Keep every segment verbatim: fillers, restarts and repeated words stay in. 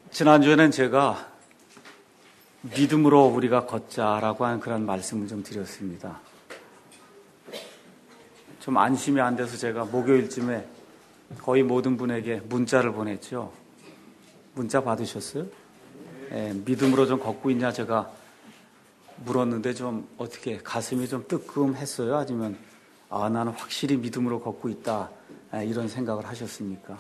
지난주에는 제가 믿음으로 우리가 걷자라고 하는 그런 말씀을 좀 드렸습니다. 좀 안심이 안 돼서 제가 목요일쯤에 거의 모든 분에게 문자를 보냈죠. 문자 받으셨어요? 예, 믿음으로 좀 걷고 있냐 제가 물었는데 좀 어떻게 가슴이 좀 뜨끔했어요? 아니면 아 나는 확실히 믿음으로 걷고 있다 예, 이런 생각을 하셨습니까?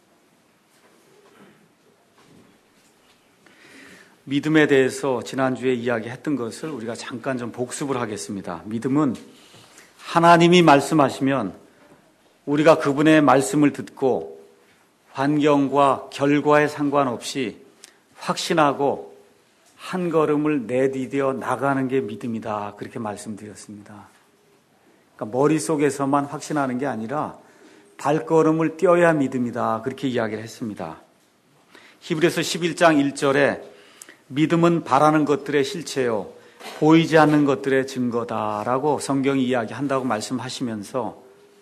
믿음에 대해서 지난주에 이야기했던 것을 우리가 잠깐 좀 복습을 하겠습니다. 믿음은 하나님이 말씀하시면 우리가 그분의 말씀을 듣고 환경과 결과에 상관없이 확신하고 한 걸음을 내디뎌 나가는 게 믿음이다. 그렇게 말씀드렸습니다. 그러니까 머릿속에서만 확신하는 게 아니라 발걸음을 떼어야 믿음이다. 그렇게 이야기를 했습니다. 히브리서 십일 장 일 절에 믿음은 바라는 것들의 실체요 보이지 않는 것들의 증거다라고 성경이 이야기한다고 말씀하시면서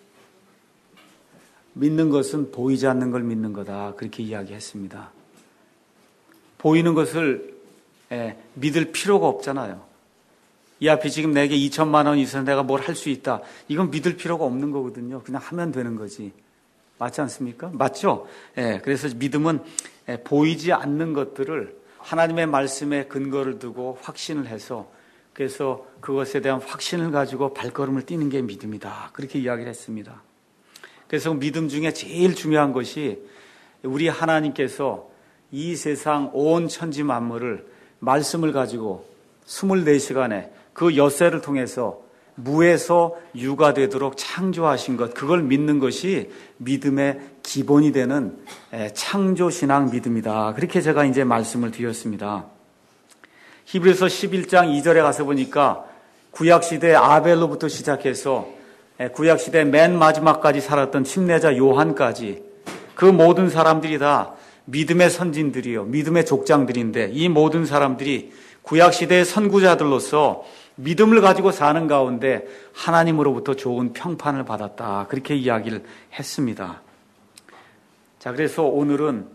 믿는 것은 보이지 않는 걸 믿는 거다 그렇게 이야기했습니다. 보이는 것을 예, 믿을 필요가 없잖아요. 이 앞에 지금 내게 이천만 원이 있어서 내가 뭘 할 수 있다. 이건 믿을 필요가 없는 거거든요. 그냥 하면 되는 거지. 맞지 않습니까? 맞죠? 예, 그래서 믿음은 예, 보이지 않는 것들을 하나님의 말씀에 근거를 두고 확신을 해서 그래서 그것에 대한 확신을 가지고 발걸음을 띄는 게 믿음이다. 그렇게 이야기를 했습니다. 그래서 믿음 중에 제일 중요한 것이 우리 하나님께서 이 세상 온 천지 만물을 말씀을 가지고 이십사 시간에 그 엿새를 통해서 무에서 유가 되도록 창조하신 것, 그걸 믿는 것이 믿음의 기본이 되는 창조신앙 믿음이다. 그렇게 제가 이제 말씀을 드렸습니다. 히브리서 십일 장 이 절에 가서 보니까 구약시대 아벨로부터 시작해서 구약시대 맨 마지막까지 살았던 침례자 요한까지 그 모든 사람들이 다 믿음의 선진들이요, 믿음의 족장들인데 이 모든 사람들이 구약시대의 선구자들로서 믿음을 가지고 사는 가운데 하나님으로부터 좋은 평판을 받았다. 그렇게 이야기를 했습니다. 자, 그래서 오늘은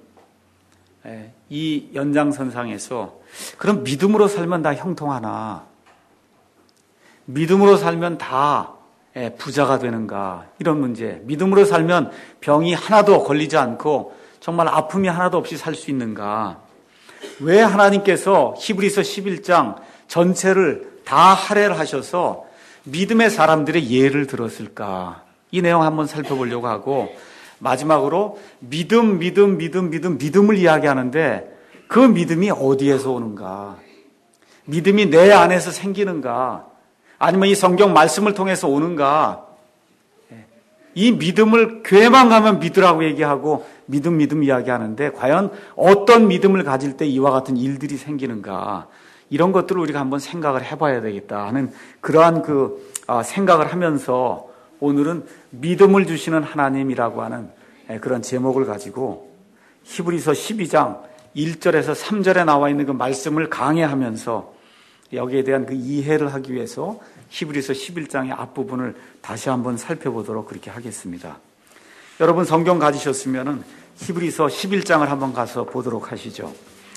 이 연장선상에서 그럼 믿음으로 살면 다 형통하나? 믿음으로 살면 다 부자가 되는가? 이런 문제. 믿음으로 살면 병이 하나도 걸리지 않고 정말 아픔이 하나도 없이 살 수 있는가? 왜 하나님께서 히브리서 십일 장 전체를 다 할애를 하셔서 믿음의 사람들의 예를 들었을까? 이 내용 한번 살펴보려고 하고 마지막으로 믿음, 믿음, 믿음, 믿음, 믿음을 이야기하는데 그 믿음이 어디에서 오는가? 믿음이 내 안에서 생기는가? 아니면 이 성경 말씀을 통해서 오는가? 이 믿음을 교회만 가면 믿으라고 얘기하고 믿음, 믿음 이야기하는데 과연 어떤 믿음을 가질 때 이와 같은 일들이 생기는가? 이런 것들을 우리가 한번 생각을 해봐야 되겠다 하는 그러한 그 생각을 하면서 오늘은 믿음을 주시는 하나님이라고 하는 그런 제목을 가지고 히브리서 십이 장 일 절에서 삼 절에 나와 있는 그 말씀을 강해하면서 여기에 대한 그 이해를 하기 위해서 히브리서 십일 장의 앞부분을 다시 한번 살펴보도록 그렇게 하겠습니다. 여러분 성경 가지셨으면은 히브리서 십일 장을 한번 가서 보도록 하시죠.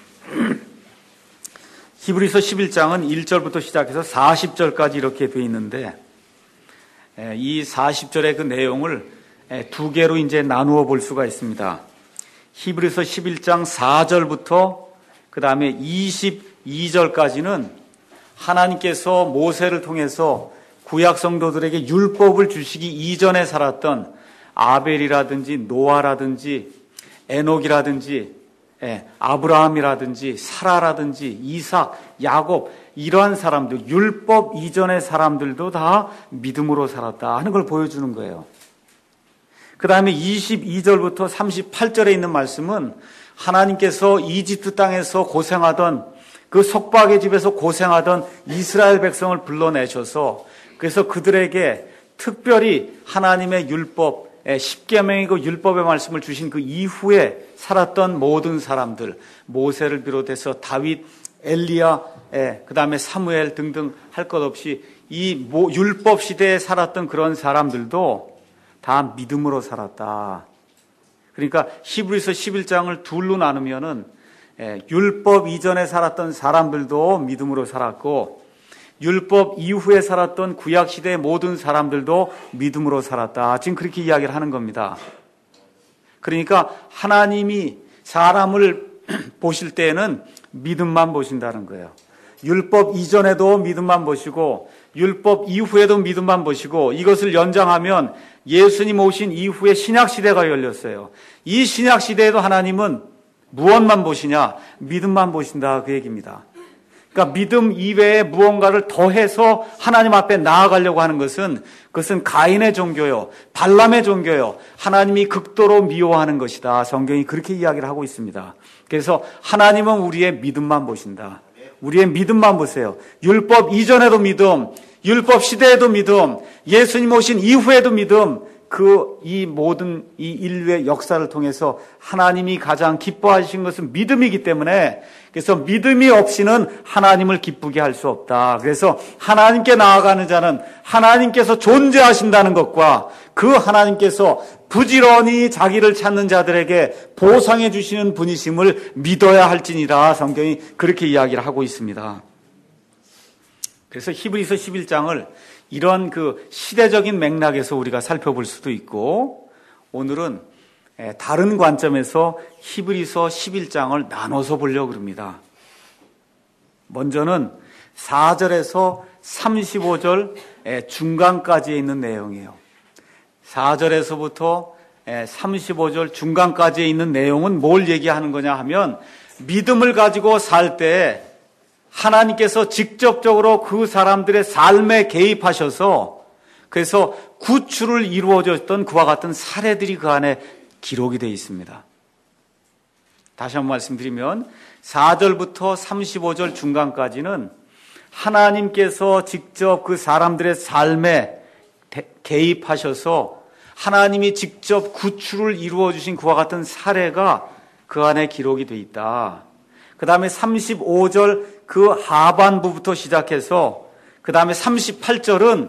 히브리서 십일 장은 일 절부터 시작해서 사십 절까지 이렇게 되어 있는데 이 사십 절의 그 내용을 두 개로 이제 나누어 볼 수가 있습니다. 히브리서 십일 장 사 절부터 그 다음에 이십이 절까지는 하나님께서 모세를 통해서 구약 성도들에게 율법을 주시기 이전에 살았던 아벨이라든지 노아라든지 에녹이라든지 예, 아브라함이라든지 사라라든지 이삭, 야곱 이러한 사람들, 율법 이전의 사람들도 다 믿음으로 살았다 하는 걸 보여주는 거예요. 그 다음에 이십이 절부터 삼십팔 절에 있는 말씀은 하나님께서 이집트 땅에서 고생하던 그 속박의 집에서 고생하던 이스라엘 백성을 불러내셔서 그래서 그들에게 특별히 하나님의 율법 십계명이고 율법의 말씀을 주신 그 이후에 살았던 모든 사람들, 모세를 비롯해서 다윗, 엘리야, 그 다음에 사무엘 등등 할 것 없이 이 율법 시대에 살았던 그런 사람들도 다 믿음으로 살았다. 그러니까 히브리서 십일 장을 둘로 나누면은 율법 이전에 살았던 사람들도 믿음으로 살았고 율법 이후에 살았던 구약시대의 모든 사람들도 믿음으로 살았다. 지금 그렇게 이야기를 하는 겁니다. 그러니까 하나님이 사람을 보실 때에는 믿음만 보신다는 거예요. 율법 이전에도 믿음만 보시고 율법 이후에도 믿음만 보시고 이것을 연장하면 예수님 오신 이후에 신약시대가 열렸어요. 이 신약시대에도 하나님은 무엇만 보시냐? 믿음만 보신다 그 얘기입니다. 그러니까 믿음 이외에 무언가를 더해서 하나님 앞에 나아가려고 하는 것은 그것은 가인의 종교요, 발람의 종교요, 하나님이 극도로 미워하는 것이다. 성경이 그렇게 이야기를 하고 있습니다. 그래서 하나님은 우리의 믿음만 보신다. 우리의 믿음만 보세요. 율법 이전에도 믿음, 율법 시대에도 믿음, 예수님 오신 이후에도 믿음, 그 이 모든 이 인류의 역사를 통해서 하나님이 가장 기뻐하신 것은 믿음이기 때문에 그래서 믿음이 없이는 하나님을 기쁘게 할 수 없다. 그래서 하나님께 나아가는 자는 하나님께서 존재하신다는 것과 그 하나님께서 부지런히 자기를 찾는 자들에게 보상해 주시는 분이심을 믿어야 할지니라. 성경이 그렇게 이야기를 하고 있습니다. 그래서 히브리서 십일 장을 이런 그 시대적인 맥락에서 우리가 살펴볼 수도 있고 오늘은 다른 관점에서 히브리서 십일 장을 나눠서 보려고 합니다. 먼저는 사 절에서 삼십오 절 중간까지에 있는 내용이에요. 사 절에서부터 삼십오 절 중간까지에 있는 내용은 뭘 얘기하는 거냐 하면 믿음을 가지고 살 때 하나님께서 직접적으로 그 사람들의 삶에 개입하셔서 그래서 구출을 이루어졌던 그와 같은 사례들이 그 안에 기록이 되어 있습니다. 다시 한번 말씀드리면 사 절부터 삼십오 절 중간까지는 하나님께서 직접 그 사람들의 삶에 개입하셔서 하나님이 직접 구출을 이루어 주신 그와 같은 사례가 그 안에 기록이 되어 있다. 그 다음에 삼십오 절 그 하반부부터 시작해서 그 다음에 삼십팔 절은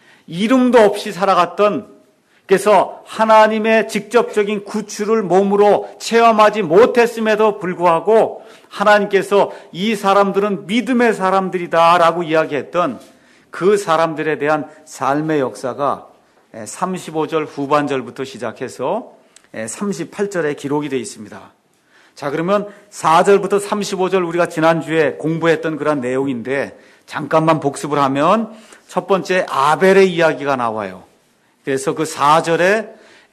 이름도 없이 살아갔던 그래서 하나님의 직접적인 구출을 몸으로 체험하지 못했음에도 불구하고 하나님께서 이 사람들은 믿음의 사람들이다라고 이야기했던 그 사람들에 대한 삶의 역사가 삼십오 절 후반절부터 시작해서 삼십팔 절에 기록이 되어 있습니다. 자, 그러면 사 절부터 삼십오 절 우리가 지난주에 공부했던 그런 내용인데 잠깐만 복습을 하면 첫 번째 아벨의 이야기가 나와요. 그래서 그 사 절에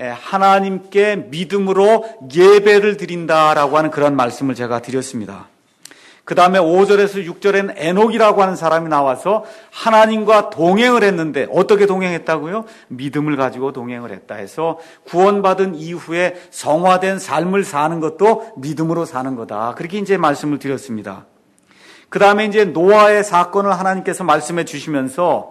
하나님께 믿음으로 예배를 드린다라고 하는 그런 말씀을 제가 드렸습니다. 그 다음에 오 절에서 육 절에는 에녹이라고 하는 사람이 나와서 하나님과 동행을 했는데 어떻게 동행했다고요? 믿음을 가지고 동행을 했다 해서 구원받은 이후에 성화된 삶을 사는 것도 믿음으로 사는 거다. 그렇게 이제 말씀을 드렸습니다. 그 다음에 이제 노아의 사건을 하나님께서 말씀해 주시면서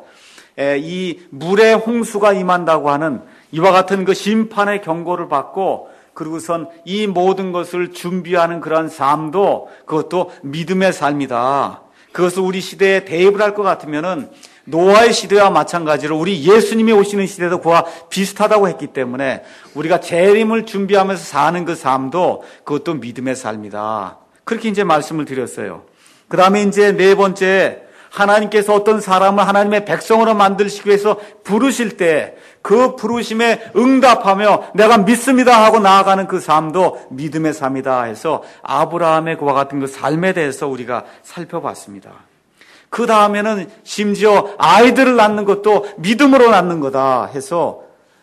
이 물의 홍수가 임한다고 하는 이와 같은 그 심판의 경고를 받고 그리고선 이 모든 것을 준비하는 그러한 삶도 그것도 믿음의 삶이다. 그것을 우리 시대에 대입을 할 것 같으면은 노아의 시대와 마찬가지로 우리 예수님이 오시는 시대도 그와 비슷하다고 했기 때문에 우리가 재림을 준비하면서 사는 그 삶도 그것도 믿음의 삶이다. 그렇게 이제 말씀을 드렸어요. 그 다음에 이제 네 번째 하나님께서 어떤 사람을 하나님의 백성으로 만드시기 위해서 부르실 때 그 부르심에 응답하며 내가 믿습니다 하고 나아가는 그 삶도 믿음의 삶이다 해서 아브라함의 그와 같은 그 삶에 대해서 우리가 살펴봤습니다. 그 다음에는 심지어 아이들을 낳는 것도 믿음으로 낳는 거다 해서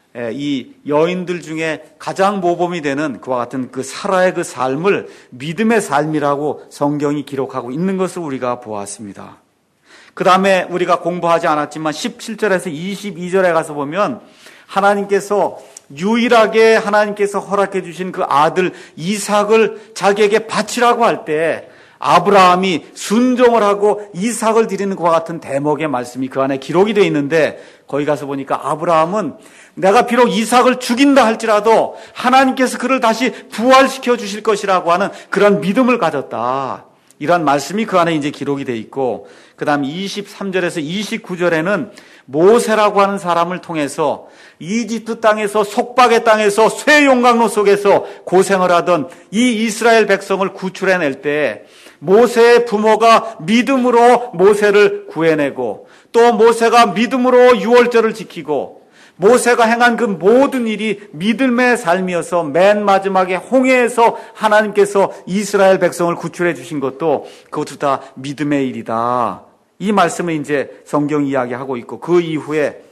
이 여인들 중에 가장 모범이 되는 그와 같은 그 사라의 그 삶을 믿음의 삶이라고 성경이 기록하고 있는 것을 우리가 보았습니다. 그 다음에 우리가 공부하지 않았지만 십칠 절에서 이십이 절에 가서 보면 하나님께서 유일하게 하나님께서 허락해 주신 그 아들 이삭을 자기에게 바치라고 할 때 아브라함이 순종을 하고 이삭을 드리는 것과 같은 대목의 말씀이 그 안에 기록이 되어 있는데 거기 가서 보니까 아브라함은 내가 비록 이삭을 죽인다 할지라도 하나님께서 그를 다시 부활시켜 주실 것이라고 하는 그런 믿음을 가졌다. 이러한 말씀이 그 안에 이제 기록이 돼 있고, 그 다음 이십삼 절에서 이십구 절에는 모세라고 하는 사람을 통해서 이집트 땅에서, 속박의 땅에서, 쇠 용광로 속에서 고생을 하던 이 이스라엘 백성을 구출해낼 때 모세의 부모가 믿음으로 모세를 구해내고, 또 모세가 믿음으로 유월절을 지키고, 모세가 행한 그 모든 일이 믿음의 삶이어서 맨 마지막에 홍해에서 하나님께서 이스라엘 백성을 구출해 주신 것도 그것도 다 믿음의 일이다. 이 말씀을 이제 성경이 이야기하고 있고, 그 이후에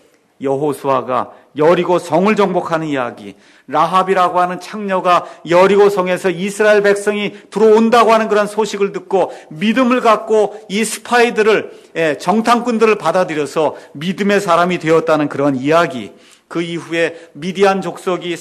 여호수아가 여리고 성을 정복하는 이야기, 라합이라고 하는 창녀가 여리고 성에서 이스라엘 백성이 들어온다고 하는 그런 소식을 듣고 믿음을 갖고 이 스파이들을, 정탐꾼들을 받아들여서 믿음의 사람이 되었다는 그런 이야기, 그 이후에 미디안 족속이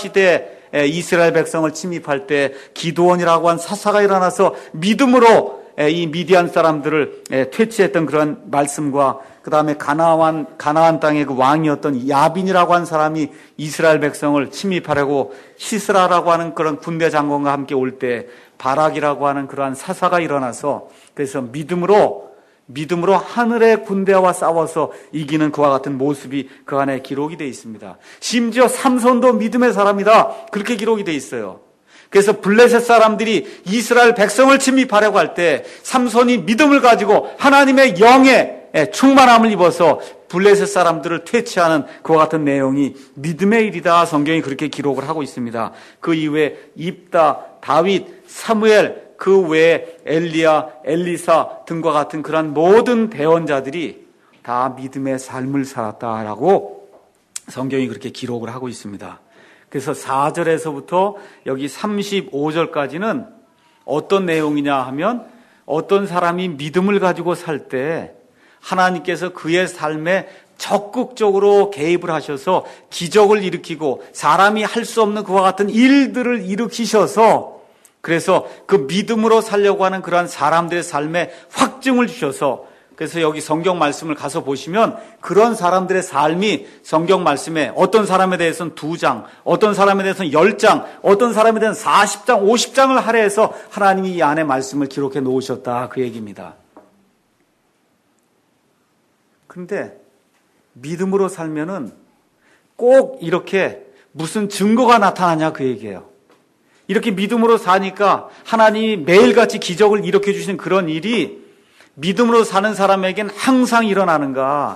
사사시대에 이스라엘 백성을 침입할 때 기드온이라고 한 사사가 일어나서 믿음으로 이 미디안 사람들을 퇴치했던 그런 말씀과, 그 다음에 가나안, 가나안 땅의 그 왕이었던 야빈이라고 한 사람이 이스라엘 백성을 침입하려고 시스라라고 하는 그런 군대 장관과 함께 올 때 바락이라고 하는 그러한 사사가 일어나서, 그래서 믿음으로 믿음으로 하늘의 군대와 싸워서 이기는 그와 같은 모습이 그 안에 기록이 되어 있습니다. 심지어 삼손도 믿음의 사람이다, 그렇게 기록이 되어 있어요. 그래서 블레셋 사람들이 이스라엘 백성을 침입하려고 할 때 삼손이 믿음을 가지고 하나님의 영에 충만함을 입어서 블레셋 사람들을 퇴치하는 그와 같은 내용이 믿음의 일이다, 성경이 그렇게 기록을 하고 있습니다. 그 이후에 입다, 다윗, 사무엘, 그 외에 엘리야, 엘리사 등과 같은 그런 모든 대언자들이 다 믿음의 삶을 살았다라고 성경이 그렇게 기록을 하고 있습니다. 그래서 사 절에서부터 여기 삼십오 절까지는 어떤 내용이냐 하면, 어떤 사람이 믿음을 가지고 살 때 하나님께서 그의 삶에 적극적으로 개입을 하셔서 기적을 일으키고 사람이 할 수 없는 그와 같은 일들을 일으키셔서, 그래서 그 믿음으로 살려고 하는 그러한 사람들의 삶에 확증을 주셔서, 그래서 여기 성경 말씀을 가서 보시면 그런 사람들의 삶이 성경 말씀에 어떤 사람에 대해서는 두 장, 어떤 사람에 대해서는 열 장, 어떤 사람에 대해서는 사십 장, 오십 장을 할애해서 하나님이 이 안에 말씀을 기록해 놓으셨다, 그 얘기입니다. 그런데 믿음으로 살면은 꼭 이렇게 무슨 증거가 나타나냐, 그 얘기예요. 이렇게 믿음으로 사니까 하나님이 매일같이 기적을 일으켜 주시는 그런 일이 믿음으로 사는 사람에겐 항상 일어나는가?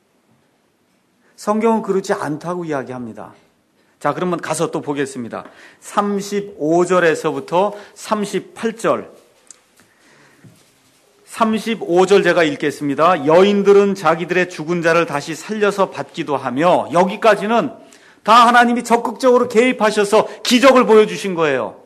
성경은 그렇지 않다고 이야기합니다. 자, 그러면 가서 또 보겠습니다. 삼십오 절에서부터 삼십팔 절. 삼십오 절 제가 읽겠습니다. 여인들은 자기들의 죽은 자를 다시 살려서 받기도 하며, 여기까지는 다 하나님이 적극적으로 개입하셔서 기적을 보여주신 거예요.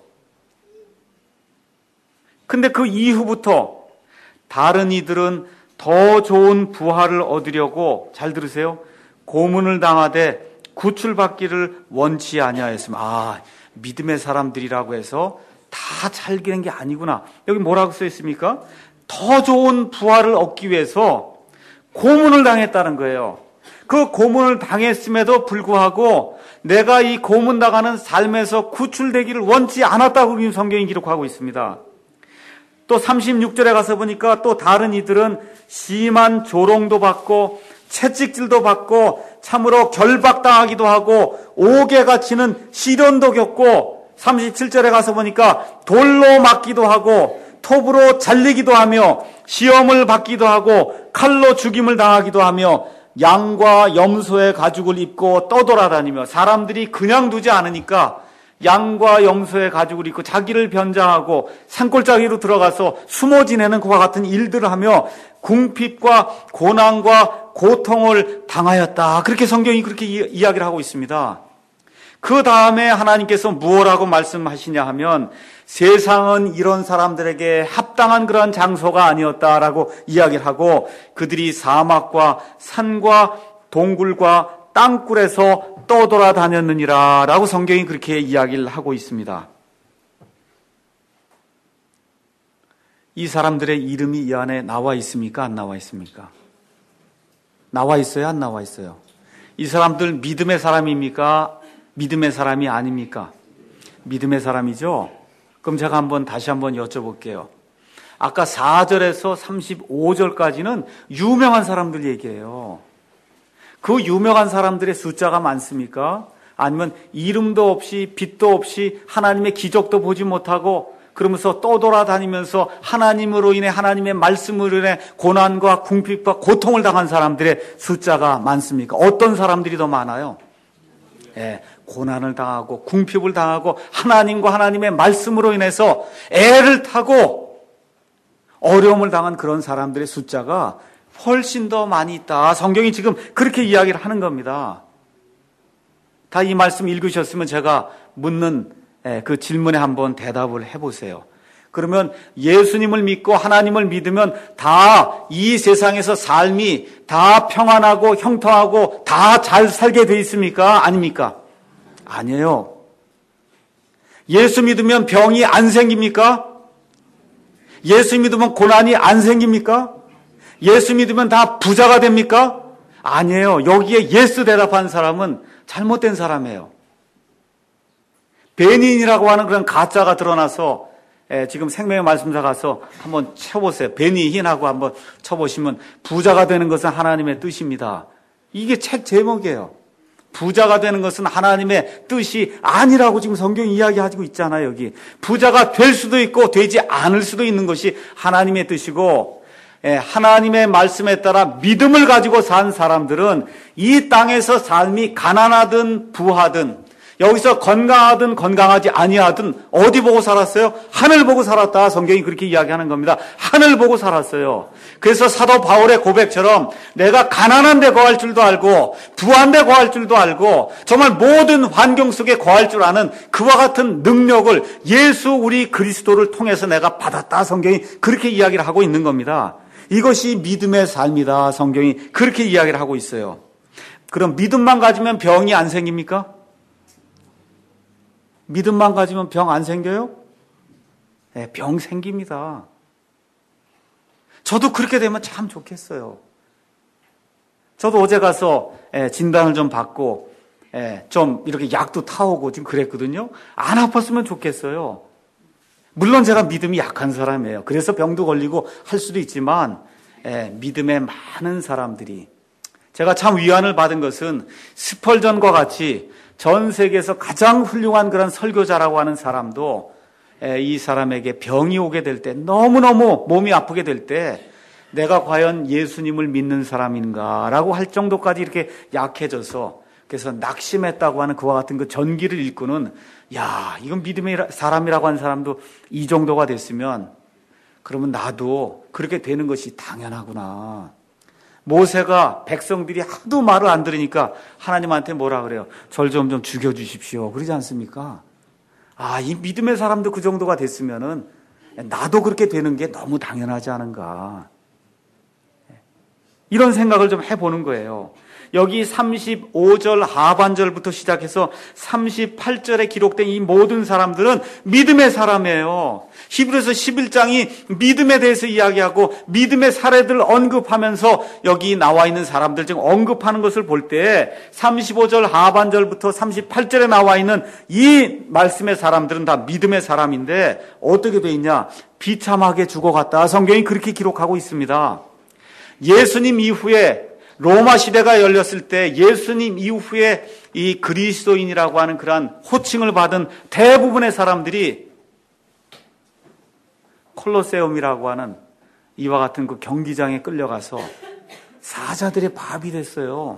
근데 그 이후부터 다른 이들은 더 좋은 부활을 얻으려고, 잘 들으세요, 고문을 당하되 구출받기를 원치 아니하였으면, 아, 믿음의 사람들이라고 해서 다 잘 되는 게 아니구나. 여기 뭐라고 써 있습니까? 더 좋은 부활을 얻기 위해서 고문을 당했다는 거예요. 그 고문을 당했음에도 불구하고 내가 이 고문당하는 삶에서 구출되기를 원치 않았다고 성경이 기록하고 있습니다. 또 삼십육 절에 가서 보니까 또 다른 이들은 심한 조롱도 받고 채찍질도 받고 참으로 결박당하기도 하고 옥에 갇히는 시련도 겪고, 삼십칠 절에 가서 보니까 돌로 맞기도 하고 톱으로 잘리기도 하며 시험을 받기도 하고 칼로 죽임을 당하기도 하며 양과 염소의 가죽을 입고 떠돌아다니며, 사람들이 그냥 두지 않으니까 양과 염소의 가죽을 입고 자기를 변장하고 산골짜기로 들어가서 숨어 지내는 그와 같은 일들을 하며 궁핍과 고난과 고통을 당하였다, 그렇게 성경이 그렇게 이야기를 하고 있습니다. 그 다음에 하나님께서 무엇라고 말씀하시냐 하면, 세상은 이런 사람들에게 합당한 그런 장소가 아니었다라고 이야기를 하고, 그들이 사막과 산과 동굴과 땅굴에서 떠돌아다녔느니라 라고 성경이 그렇게 이야기를 하고 있습니다. 이 사람들의 이름이 이 안에 나와 있습니까? 안 나와 있습니까? 나와 있어요? 안 나와 있어요? 이 사람들 믿음의 사람입니까? 믿음의 사람이 아닙니까? 믿음의 사람이죠? 그럼 제가 한번 다시 한번 여쭤볼게요. 아까 사 절에서 삼십오 절까지는 유명한 사람들 얘기예요. 그 유명한 사람들의 숫자가 많습니까? 아니면 이름도 없이 빛도 없이 하나님의 기적도 보지 못하고 그러면서 떠돌아다니면서 하나님으로 인해 하나님의 말씀으로 인해 고난과 궁핍과 고통을 당한 사람들의 숫자가 많습니까? 어떤 사람들이 더 많아요? 예, 고난을 당하고 궁핍을 당하고 하나님과 하나님의 말씀으로 인해서 애를 타고 어려움을 당한 그런 사람들의 숫자가 훨씬 더 많이 있다. 성경이 지금 그렇게 이야기를 하는 겁니다. 다 이 말씀 읽으셨으면 제가 묻는 그 질문에 한번 대답을 해보세요. 그러면 예수님을 믿고 하나님을 믿으면 다 이 세상에서 삶이 다 평안하고 형통하고 다 잘 살게 돼 있습니까? 아닙니까? 아니에요. 예수 믿으면 병이 안 생깁니까? 예수 믿으면 고난이 안 생깁니까? 예수 믿으면 다 부자가 됩니까? 아니에요. 여기에 예스 대답한 사람은 잘못된 사람이에요. 베니인이라고 하는 그런 가짜가 드러나서 예, 지금 생명의 말씀사 가서 한번 쳐보세요. 베니인하고 한번 쳐보시면 부자가 되는 것은 하나님의 뜻입니다. 이게 책 제목이에요. 부자가 되는 것은 하나님의 뜻이 아니라고 지금 성경이 이야기하고 있잖아요. 여기 부자가 될 수도 있고 되지 않을 수도 있는 것이 하나님의 뜻이고 예, 하나님의 말씀에 따라 믿음을 가지고 산 사람들은 이 땅에서 삶이 가난하든 부하든 여기서 건강하든 건강하지 아니하든 어디 보고 살았어요? 하늘 보고 살았다. 성경이 그렇게 이야기하는 겁니다. 하늘 보고 살았어요. 그래서 사도 바울의 고백처럼 내가 가난한 데 거할 줄도 알고 부한 데 거할 줄도 알고 정말 모든 환경 속에 거할 줄 아는 그와 같은 능력을 예수 우리 그리스도를 통해서 내가 받았다. 성경이 그렇게 이야기를 하고 있는 겁니다. 이것이 믿음의 삶이다. 성경이 그렇게 이야기를 하고 있어요. 그럼 믿음만 가지면 병이 안 생깁니까? 믿음만 가지면 병 안 생겨요? 네, 병 생깁니다. 저도 그렇게 되면 참 좋겠어요. 저도 어제 가서 진단을 좀 받고 좀 이렇게 약도 타오고 지금 그랬거든요. 안 아팠으면 좋겠어요. 물론 제가 믿음이 약한 사람이에요. 그래서 병도 걸리고 할 수도 있지만 믿음의 많은 사람들이 제가 참 위안을 받은 것은 스펄전과 같이 전 세계에서 가장 훌륭한 그런 설교자라고 하는 사람도 이 사람에게 병이 오게 될 때 너무너무 몸이 아프게 될 때 내가 과연 예수님을 믿는 사람인가라고 할 정도까지 이렇게 약해져서 그래서 낙심했다고 하는 그와 같은 그 전기를 일구는 야 이건 믿음의 사람이라고 하는 사람도 이 정도가 됐으면 그러면 나도 그렇게 되는 것이 당연하구나. 모세가 백성들이 하도 말을 안 들으니까 하나님한테 뭐라 그래요? 절 좀 좀 죽여주십시오. 그러지 않습니까? 아, 이 믿음의 사람도 그 정도가 됐으면은 나도 그렇게 되는 게 너무 당연하지 않은가. 이런 생각을 좀 해보는 거예요. 여기 삼십오 절 하반절부터 시작해서 삼십팔 절에 기록된 이 모든 사람들은 믿음의 사람이에요. 히브리서 십일 장이 믿음에 대해서 이야기하고 믿음의 사례들을 언급하면서 여기 나와 있는 사람들 중 언급하는 것을 볼 때 삼십오 절 하반절부터 삼십팔 절에 나와 있는 이 말씀의 사람들은 다 믿음의 사람인데 어떻게 돼 있냐? 비참하게 죽어갔다. 성경이 그렇게 기록하고 있습니다. 예수님 이후에 로마 시대가 열렸을 때 예수님 이후에 이 그리스도인이라고 하는 그러한 호칭을 받은 대부분의 사람들이 콜로세움이라고 하는 이와 같은 그 경기장에 끌려가서 사자들의 밥이 됐어요.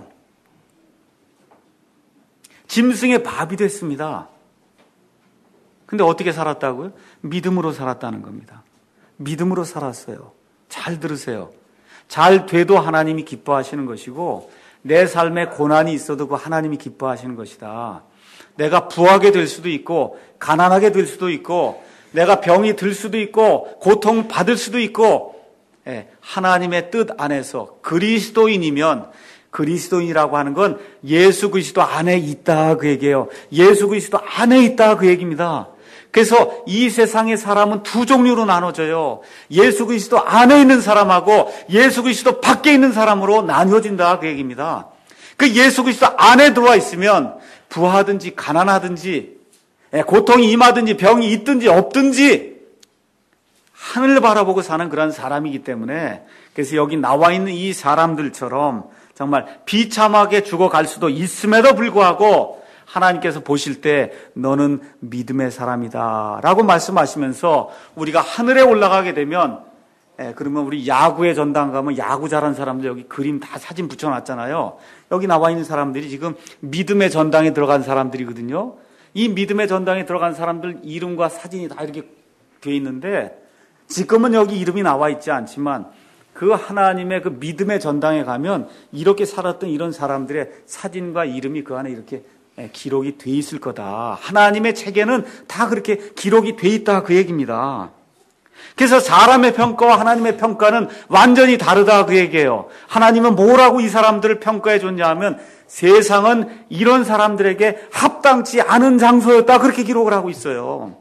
짐승의 밥이 됐습니다. 근데 어떻게 살았다고요? 믿음으로 살았다는 겁니다. 믿음으로 살았어요. 잘 들으세요. 잘 돼도 하나님이 기뻐하시는 것이고 내 삶에 고난이 있어도 그 하나님이 기뻐하시는 것이다. 내가 부하게 될 수도 있고 가난하게 될 수도 있고 내가 병이 들 수도 있고 고통 받을 수도 있고 하나님의 뜻 안에서 그리스도인이면 그리스도인이라고 하는 건 예수 그리스도 안에 있다 그 얘기예요. 예수 그리스도 안에 있다 그 얘기입니다. 그래서 이 세상의 사람은 두 종류로 나눠져요. 예수 그리스도 안에 있는 사람하고 예수 그리스도 밖에 있는 사람으로 나뉘어진다 그 얘기입니다. 그 예수 그리스도 안에 들어와 있으면 부하든지 가난하든지 고통이 임하든지 병이 있든지 없든지 하늘을 바라보고 사는 그런 사람이기 때문에, 그래서 여기 나와 있는 이 사람들처럼 정말 비참하게 죽어갈 수도 있음에도 불구하고 하나님께서 보실 때 너는 믿음의 사람이다 라고 말씀하시면서, 우리가 하늘에 올라가게 되면, 예, 그러면 우리 야구의 전당 가면 야구 잘하는 사람들 여기 그림 다 사진 붙여놨잖아요. 여기 나와 있는 사람들이 지금 믿음의 전당에 들어간 사람들이거든요. 이 믿음의 전당에 들어간 사람들 이름과 사진이 다 이렇게 돼 있는데, 지금은 여기 이름이 나와 있지 않지만 그 하나님의 그 믿음의 전당에 가면 이렇게 살았던 이런 사람들의 사진과 이름이 그 안에 이렇게 기록이 돼 있을 거다. 하나님의 책에는 다 그렇게 기록이 돼 있다, 그 얘기입니다. 그래서 사람의 평가와 하나님의 평가는 완전히 다르다, 그 얘기예요. 하나님은 뭐라고 이 사람들을 평가해 줬냐 하면, 세상은 이런 사람들에게 합당치 않은 장소였다, 그렇게 기록을 하고 있어요.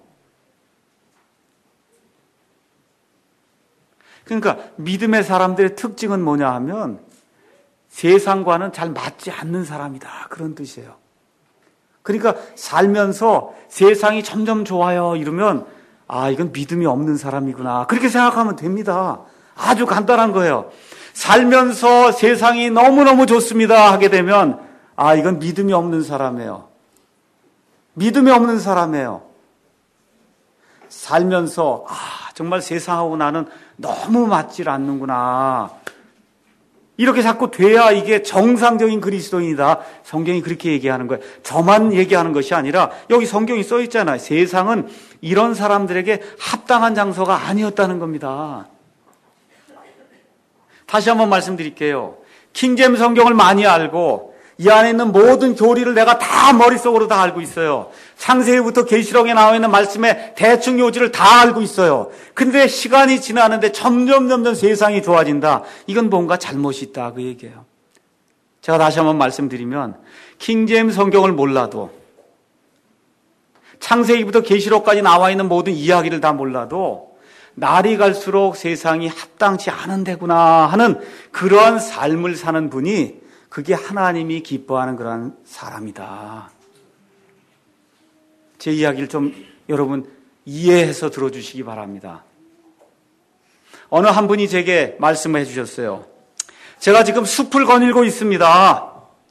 그러니까 믿음의 사람들의 특징은 뭐냐 하면 세상과는 잘 맞지 않는 사람이다, 그런 뜻이에요. 그러니까 살면서 세상이 점점 좋아요 이러면, 아, 이건 믿음이 없는 사람이구나, 그렇게 생각하면 됩니다. 아주 간단한 거예요. 살면서 세상이 너무너무 좋습니다 하게 되면, 아, 이건 믿음이 없는 사람이에요. 믿음이 없는 사람이에요. 살면서, 아, 정말 세상하고 나는 너무 맞질 않는구나, 이렇게 자꾸 돼야 이게 정상적인 그리스도인이다, 성경이 그렇게 얘기하는 거예요. 저만 얘기하는 것이 아니라 여기 성경이 써 있잖아요. 세상은 이런 사람들에게 합당한 장소가 아니었다는 겁니다. 다시 한번 말씀드릴게요. 킹제임스 성경을 많이 알고 이 안에 있는 모든 교리를 내가 다 머릿속으로 다 알고 있어요. 창세기부터 계시록에 나와 있는 말씀의 대충 요지를 다 알고 있어요. 근데 시간이 지나는데 점점 점점 세상이 좋아진다. 이건 뭔가 잘못이 있다, 그 얘기예요. 제가 다시 한번 말씀드리면, 킹제임스 성경을 몰라도, 창세기부터 계시록까지 나와 있는 모든 이야기를 다 몰라도 날이 갈수록 세상이 합당치 않은 데구나 하는 그러한 삶을 사는 분이, 그게 하나님이 기뻐하는 그런 사람이다. 제 이야기를 좀 여러분 이해해서 들어주시기 바랍니다. 어느 한 분이 제게 말씀을 해주셨어요. 제가 지금 숲을 거닐고 있습니다.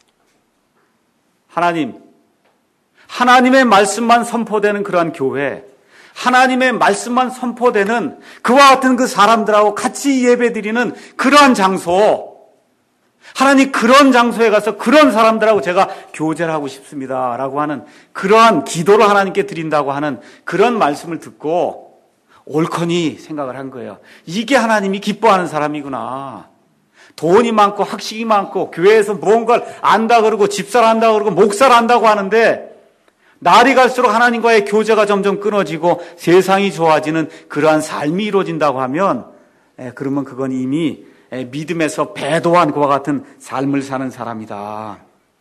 하나님, 하나님의 말씀만 선포되는 그러한 교회, 하나님의 말씀만 선포되는 그와 같은 그 사람들하고 같이 예배드리는 그러한 장소, 하나님, 그런 장소에 가서 그런 사람들하고 제가 교제를 하고 싶습니다 라고 하는 그러한 기도를 하나님께 드린다고 하는 그런 말씀을 듣고 옳거니 생각을 한 거예요. 이게 하나님이 기뻐하는 사람이구나. 돈이 많고 학식이 많고 교회에서 무언가를 안다 그러고 집사를 한다 그러고 목사를 한다고 하는데, 날이 갈수록 하나님과의 교제가 점점 끊어지고 세상이 좋아지는 그러한 삶이 이루어진다고 하면, 예, 그러면 그건 이미 믿음에서 배도한 그와 같은 삶을 사는 사람이다.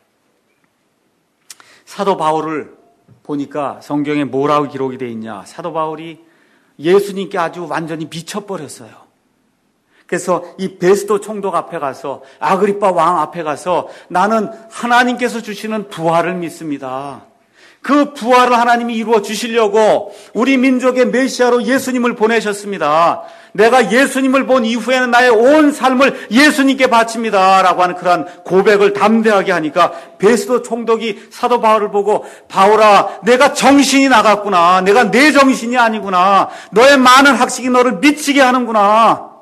사도 바울을 보니까 성경에 뭐라고 기록이 되어 있냐. 사도 바울이 예수님께 아주 완전히 미쳐버렸어요. 그래서 이 베스도 총독 앞에 가서, 아그리빠 왕 앞에 가서, 나는 하나님께서 주시는 부활을 믿습니다. 그 부활을 하나님이 이루어 주시려고 우리 민족의 메시아로 예수님을 보내셨습니다. 내가 예수님을 본 이후에는 나의 온 삶을 예수님께 바칩니다 라고 하는 그러한 고백을 담대하게 하니까, 베스도 총독이 사도 바울을 보고, 바울아, 내가 정신이 나갔구나. 내가 내 정신이 아니구나. 너의 많은 학식이 너를 미치게 하는구나.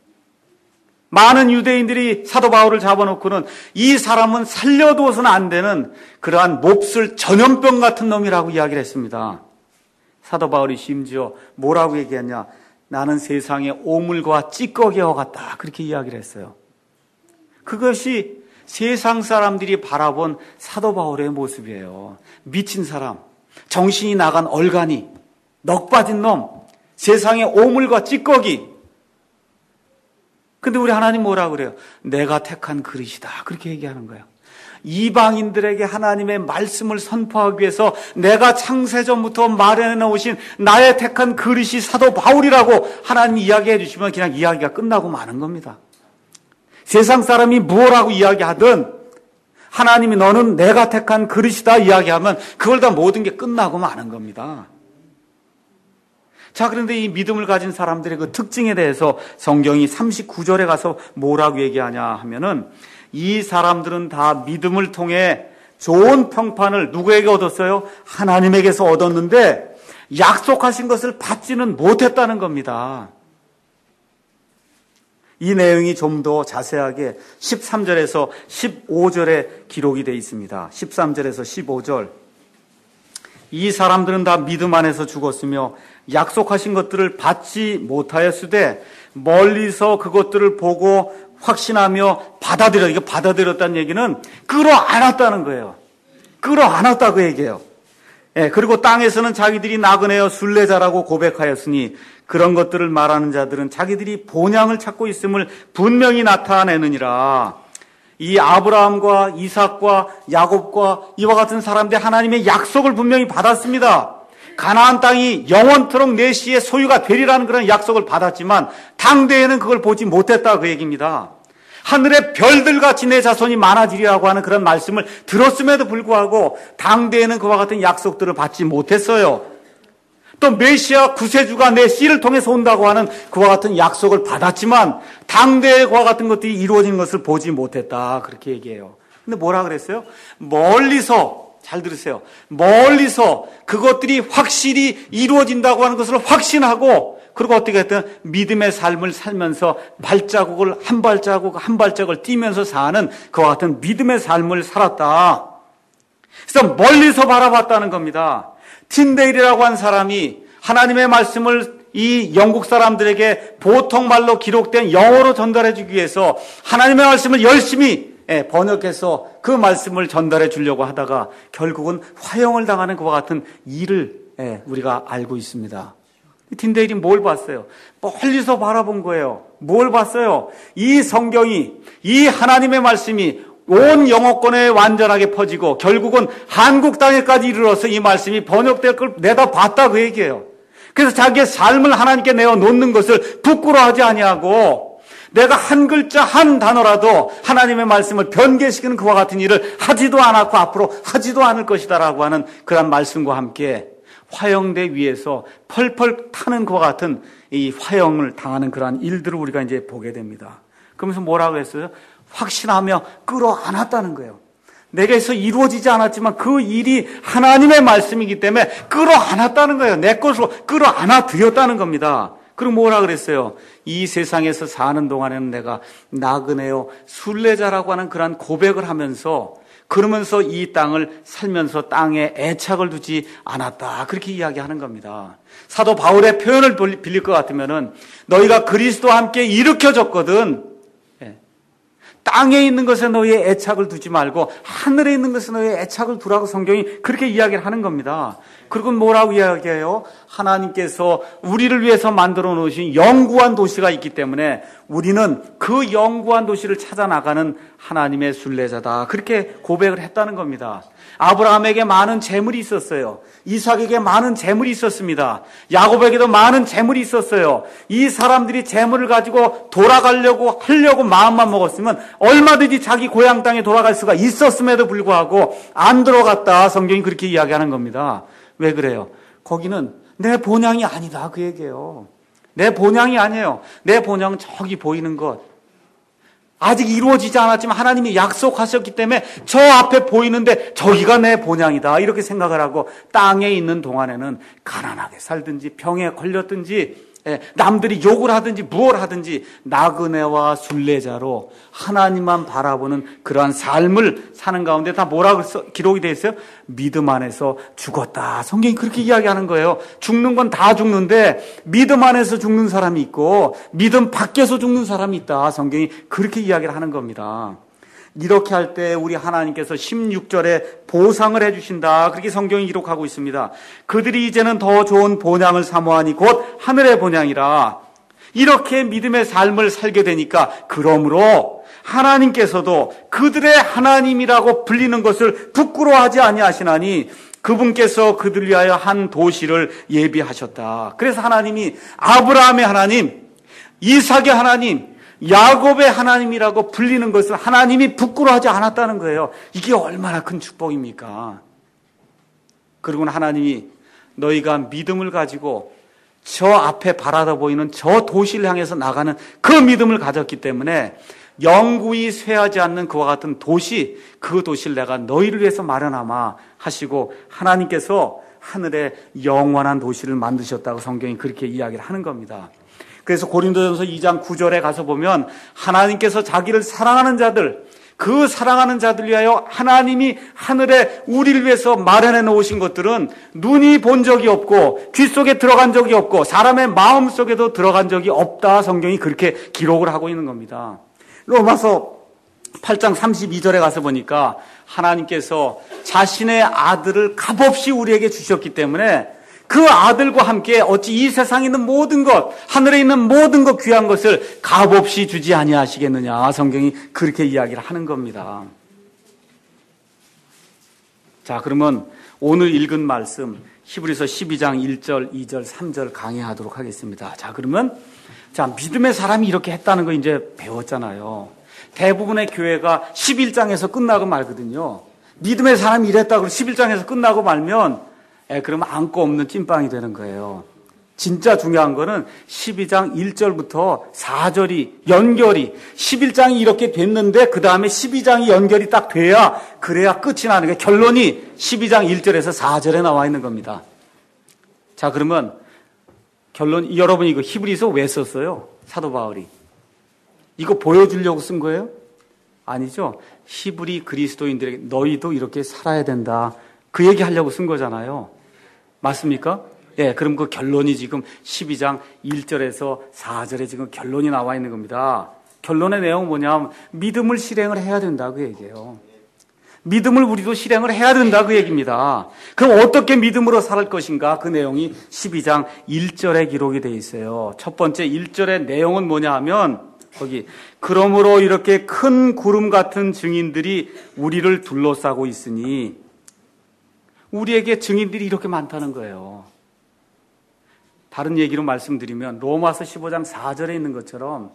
많은 유대인들이 사도 바울을 잡아놓고는 이 사람은 살려두어서는 안 되는 그러한 몹쓸 전염병 같은 놈이라고 이야기를 했습니다. 사도 바울이 심지어 뭐라고 얘기했냐. 나는 세상의 오물과 찌꺼기와 같다, 그렇게 이야기를 했어요. 그것이 세상 사람들이 바라본 사도 바울의 모습이에요. 미친 사람, 정신이 나간 얼간이, 넋 빠진 놈, 세상의 오물과 찌꺼기. 근데 우리 하나님 뭐라 그래요? 내가 택한 그릇이다, 그렇게 얘기하는 거예요. 이방인들에게 하나님의 말씀을 선포하기 위해서 내가 창세전부터 마련해 놓으신 나의 택한 그릇이 사도 바울이라고 하나님이 이야기해 주시면 그냥 이야기가 끝나고 마는 겁니다. 세상 사람이 뭐라고 이야기하든 하나님이 너는 내가 택한 그릇이다 이야기하면 그걸 다 모든 게 끝나고 마는 겁니다. 자, 그런데 이 믿음을 가진 사람들의 그 특징에 대해서 성경이 삼십구 절에 가서 뭐라고 얘기하냐 하면은, 이 사람들은 다 믿음을 통해 좋은 평판을 누구에게 얻었어요? 하나님에게서 얻었는데 약속하신 것을 받지는 못했다는 겁니다. 이 내용이 좀 더 자세하게 십삼 절에서 십오 절에 기록이 되어 있습니다. 십삼 절에서 십오 절. 이 사람들은 다 믿음 안에서 죽었으며 약속하신 것들을 받지 못하였으되 멀리서 그것들을 보고 확신하며 받아들여. 이거 받아들였다는 얘기는 끌어안았다는 거예요. 끌어안았다고 얘기해요. 예, 그리고 땅에서는 자기들이 나그네여 순례자라고 고백하였으니 그런 것들을 말하는 자들은 자기들이 본향을 찾고 있음을 분명히 나타내느니라. 이 아브라함과 이삭과 야곱과 이와 같은 사람들 하나님의 약속을 분명히 받았습니다. 가나안 땅이 영원토록 내 시의 소유가 되리라는 그런 약속을 받았지만 당대에는 그걸 보지 못했다 그 얘기입니다. 하늘의 별들같이 내 자손이 많아지리라고 하는 그런 말씀을 들었음에도 불구하고 당대에는 그와 같은 약속들을 받지 못했어요. 또 메시아 구세주가 내 씨를 통해서 온다고 하는 그와 같은 약속을 받았지만 당대에 그와 같은 것들이 이루어지는 것을 보지 못했다 그렇게 얘기해요. 근데 뭐라 그랬어요? 멀리서, 잘 들으세요, 멀리서 그것들이 확실히 이루어진다고 하는 것을 확신하고, 그리고 어떻게 했든 믿음의 삶을 살면서 발자국을 한 발자국 한 발자국을 뛰면서 사는 그와 같은 믿음의 삶을 살았다. 그래서 멀리서 바라봤다는 겁니다. 틴데일이라고 한 사람이 하나님의 말씀을 이 영국 사람들에게 보통 말로 기록된 영어로 전달해 주기 위해서 하나님의 말씀을 열심히 번역해서 그 말씀을 전달해 주려고 하다가 결국은 화형을 당하는 그와 같은 일을 우리가 알고 있습니다. 틴데일이 뭘 봤어요? 멀리서 바라본 거예요. 뭘 봤어요? 이 성경이, 이 하나님의 말씀이 온 영어권에 완전하게 퍼지고 결국은 한국 땅에까지 이르러서 이 말씀이 번역될 걸 내다봤다 그 얘기예요. 그래서 자기의 삶을 하나님께 내어놓는 것을 부끄러워하지 아니하고 내가 한 글자 한 단어라도 하나님의 말씀을 변개시키는 그와 같은 일을 하지도 않았고 앞으로 하지도 않을 것이다라고 하는 그런 말씀과 함께 화형대 위에서 펄펄 타는 것과 같은 이 화형을 당하는 그러한 일들을 우리가 이제 보게 됩니다. 그러면서 뭐라고 했어요? 확신하며 끌어안았다는 거예요. 내게서 이루어지지 않았지만 그 일이 하나님의 말씀이기 때문에 끌어안았다는 거예요. 내 것으로 끌어안아 드렸다는 겁니다. 그리고 뭐라 그랬어요? 이 세상에서 사는 동안에는 내가 나그네요 순례자라고 하는 그런 고백을 하면서, 그러면서 이 땅을 살면서 땅에 애착을 두지 않았다. 그렇게 이야기하는 겁니다. 사도 바울의 표현을 빌릴 것 같으면은 너희가 그리스도와 함께 일으켜졌거든. 땅에 있는 것에 너희의 애착을 두지 말고 하늘에 있는 것에 너희의 애착을 두라고 성경이 그렇게 이야기를 하는 겁니다. 그리고 뭐라고 이야기해요? 하나님께서 우리를 위해서 만들어 놓으신 영구한 도시가 있기 때문에 우리는 그 영구한 도시를 찾아 나가는 하나님의 순례자다. 그렇게 고백을 했다는 겁니다. 아브라함에게 많은 재물이 있었어요. 이삭에게 많은 재물이 있었습니다. 야곱에게도 많은 재물이 있었어요. 이 사람들이 재물을 가지고 돌아가려고 하려고 마음만 먹었으면 얼마든지 자기 고향 땅에 돌아갈 수가 있었음에도 불구하고 안 들어갔다. 성경이 그렇게 이야기하는 겁니다. 왜 그래요? 거기는 내 본향이 아니다 그 얘기예요. 내 본향이 아니에요. 내 본향은 저기 보이는 것. 아직 이루어지지 않았지만 하나님이 약속하셨기 때문에 저 앞에 보이는데 저기가 내 본향이다 이렇게 생각을 하고 땅에 있는 동안에는 가난하게 살든지 병에 걸렸든지 남들이 욕을 하든지 무엇을 하든지 나그네와 순례자로 하나님만 바라보는 그러한 삶을 사는 가운데 다 뭐라고 기록이 되어 있어요? 믿음 안에서 죽었다. 성경이 그렇게 이야기하는 거예요. 죽는 건 다 죽는데 믿음 안에서 죽는 사람이 있고 믿음 밖에서 죽는 사람이 있다. 성경이 그렇게 이야기를 하는 겁니다. 이렇게 할 때 우리 하나님께서 십육 절에 보상을 해주신다. 그렇게 성경이 기록하고 있습니다. 그들이 이제는 더 좋은 본향을 사모하니 곧 하늘의 본향이라. 이렇게 믿음의 삶을 살게 되니까 그러므로 하나님께서도 그들의 하나님이라고 불리는 것을 부끄러워하지 아니하시나니 그분께서 그들 위하여 한 도시를 예비하셨다. 그래서 하나님이 아브라함의 하나님, 이삭의 하나님, 야곱의 하나님이라고 불리는 것을 하나님이 부끄러워하지 않았다는 거예요. 이게 얼마나 큰 축복입니까? 그리고는 하나님이 너희가 믿음을 가지고 저 앞에 바라다 보이는 저 도시를 향해서 나가는 그 믿음을 가졌기 때문에 영구히 쇠하지 않는 그와 같은 도시, 그 도시를 내가 너희를 위해서 마련하마 하시고 하나님께서 하늘에 영원한 도시를 만드셨다고 성경이 그렇게 이야기를 하는 겁니다. 그래서 고린도전서 이 장 구 절에 가서 보면 하나님께서 자기를 사랑하는 자들, 그 사랑하는 자들 위하여 하나님이 하늘에 우리를 위해서 마련해 놓으신 것들은 눈이 본 적이 없고 귀 속에 들어간 적이 없고 사람의 마음 속에도 들어간 적이 없다. 성경이 그렇게 기록을 하고 있는 겁니다. 로마서 팔 장 삼십이 절에 가서 보니까 하나님께서 자신의 아들을 값없이 우리에게 주셨기 때문에 그 아들과 함께 어찌 이 세상에 있는 모든 것, 하늘에 있는 모든 것 귀한 것을 값없이 주지 아니하시겠느냐. 성경이 그렇게 이야기를 하는 겁니다. 자, 그러면 오늘 읽은 말씀 히브리서 십이 장 일 절, 이 절, 삼 절 강의하도록 하겠습니다. 자, 그러면 자, 믿음의 사람이 이렇게 했다는 거 이제 배웠잖아요. 대부분의 교회가 십일 장에서 끝나고 말거든요. 믿음의 사람이 이랬다고 십일 장에서 끝나고 말면 예, 그러면 안고 없는 찐빵이 되는 거예요. 진짜 중요한 거는 십이 장 일 절부터 사 절이 연결이 십일 장이 이렇게 됐는데 그 다음에 십이 장이 연결이 딱 돼야 그래야 끝이 나는 거예요. 결론이 십이 장 일 절에서 사 절에 나와 있는 겁니다. 자, 그러면 결론, 여러분이 이거 히브리서 왜 썼어요? 사도 바울이. 이거 보여주려고 쓴 거예요? 아니죠. 히브리 그리스도인들에게 너희도 이렇게 살아야 된다. 그 얘기 하려고 쓴 거잖아요. 맞습니까? 예, 그럼 그 결론이 지금 십이 장 일 절에서 사 절에 지금 결론이 나와 있는 겁니다. 결론의 내용은 뭐냐면 믿음을 실행을 해야 된다 그 얘기예요. 믿음을 우리도 실행을 해야 된다 그 얘기입니다. 그럼 어떻게 믿음으로 살 것인가? 그 내용이 십이 장 일 절에 기록이 되어 있어요. 첫 번째 일 절의 내용은 뭐냐 하면 거기 그러므로 이렇게 큰 구름 같은 증인들이 우리를 둘러싸고 있으니 우리에게 증인들이 이렇게 많다는 거예요. 다른 얘기로 말씀드리면 로마서 십오 장 사 절에 있는 것처럼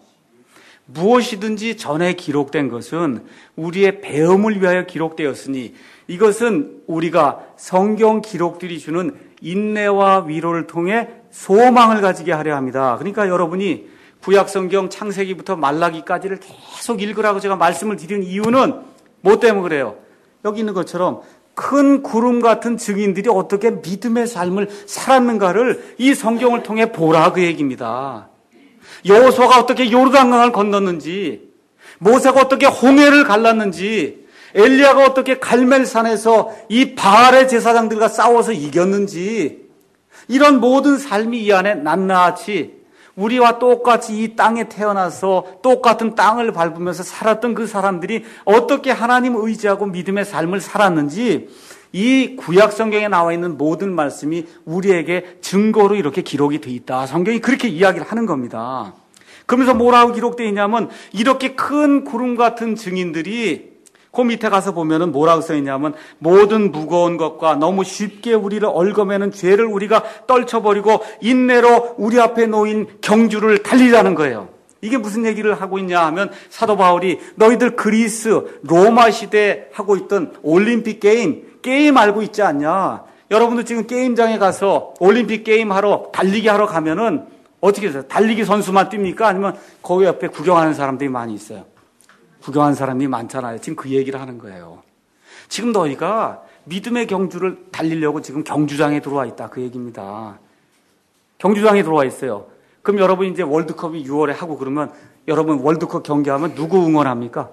무엇이든지 전에 기록된 것은 우리의 배움을 위하여 기록되었으니 이것은 우리가 성경 기록들이 주는 인내와 위로를 통해 소망을 가지게 하려 합니다. 그러니까 여러분이 구약성경 창세기부터 말라기까지를 계속 읽으라고 제가 말씀을 드리는 이유는 뭐 때문에 그래요? 여기 있는 것처럼 큰 구름 같은 증인들이 어떻게 믿음의 삶을 살았는가를 이 성경을 통해 보라 그 얘기입니다. 여호수아가 어떻게 요르단강을 건넜는지, 모세가 어떻게 홍해를 갈랐는지, 엘리야가 어떻게 갈멜산에서 이 바알의 제사장들과 싸워서 이겼는지, 이런 모든 삶이 이 안에 낱낱이 우리와 똑같이 이 땅에 태어나서 똑같은 땅을 밟으면서 살았던 그 사람들이 어떻게 하나님을 의지하고 믿음의 삶을 살았는지 이 구약 성경에 나와 있는 모든 말씀이 우리에게 증거로 이렇게 기록이 돼 있다. 성경이 그렇게 이야기를 하는 겁니다. 그러면서 뭐라고 기록되어 있냐면 이렇게 큰 구름 같은 증인들이 그 밑에 가서 보면은 뭐라고 써 있냐면 모든 무거운 것과 너무 쉽게 우리를 얽어매는 죄를 우리가 떨쳐버리고 인내로 우리 앞에 놓인 경주를 달리자는 거예요. 이게 무슨 얘기를 하고 있냐 하면 사도 바울이 너희들 그리스 로마 시대에 하고 있던 올림픽 게임 게임 알고 있지 않냐. 여러분도 지금 게임장에 가서 올림픽 게임 하러 달리기 하러 가면은 어떻게 해서 달리기 선수만 뜁니까? 아니면 거기 옆에 구경하는 사람들이 많이 있어요. 구경하는 사람이 많잖아요. 지금 그 얘기를 하는 거예요. 지금 너희가 믿음의 경주를 달리려고 지금 경주장에 들어와 있다. 그 얘기입니다. 경주장에 들어와 있어요. 그럼 여러분 이제 월드컵이 유월에 하고 그러면 여러분 월드컵 경기하면 누구 응원합니까?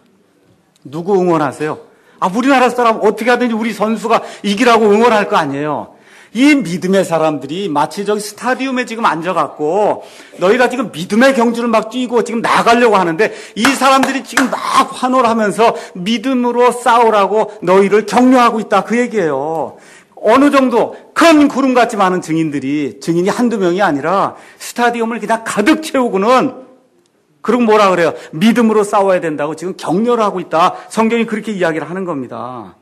누구 응원하세요? 아, 우리나라 사람 어떻게 하든지 우리 선수가 이기라고 응원할 거 아니에요. 이 믿음의 사람들이 마치 저기 스타디움에 지금 앉아갖고 너희가 지금 믿음의 경주를 막 뛰고 지금 나가려고 하는데 이 사람들이 지금 막 환호를 하면서 믿음으로 싸우라고 너희를 격려하고 있다. 그 얘기예요. 어느 정도 큰 구름같이 많은 증인들이 증인이 한두 명이 아니라 스타디움을 그냥 가득 채우고는 그리고 뭐라 그래요? 믿음으로 싸워야 된다고 지금 격려를 하고 있다. 성경이 그렇게 이야기를 하는 겁니다.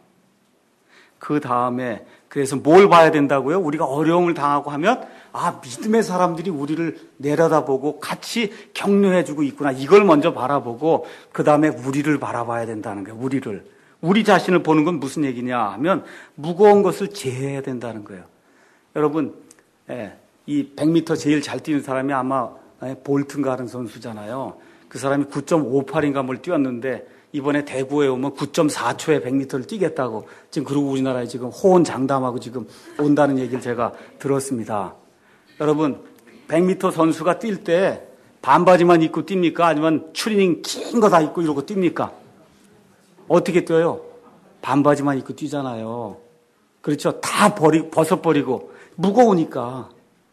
그 다음에 그래서 뭘 봐야 된다고요? 우리가 어려움을 당하고 하면 아, 믿음의 사람들이 우리를 내려다보고 같이 격려해주고 있구나. 이걸 먼저 바라보고 그 다음에 우리를 바라봐야 된다는 거예요. 우리를. 우리 자신을 보는 건 무슨 얘기냐 하면 무거운 것을 제해야 된다는 거예요. 여러분, 예, 이 백 미터 제일 잘 뛰는 사람이 아마 볼튼가 하는 선수잖아요. 그 사람이 구 점 오팔인가 뭘 뛰었는데 이번에 대구에 오면 구 점 사 초에 백 미터를 뛰겠다고 지금 그러고 우리나라에 지금 호언장담하고 지금 온다는 얘기를 제가 들었습니다. 여러분, 백 미터 선수가 뛸 때 반바지만 입고 뜁니까? 아니면 추리닝 긴 거 다 입고 이러고 뜁니까? 어떻게 뛰어요? 반바지만 입고 뛰잖아요. 그렇죠? 다 버리, 벗어버리고 무거우니까.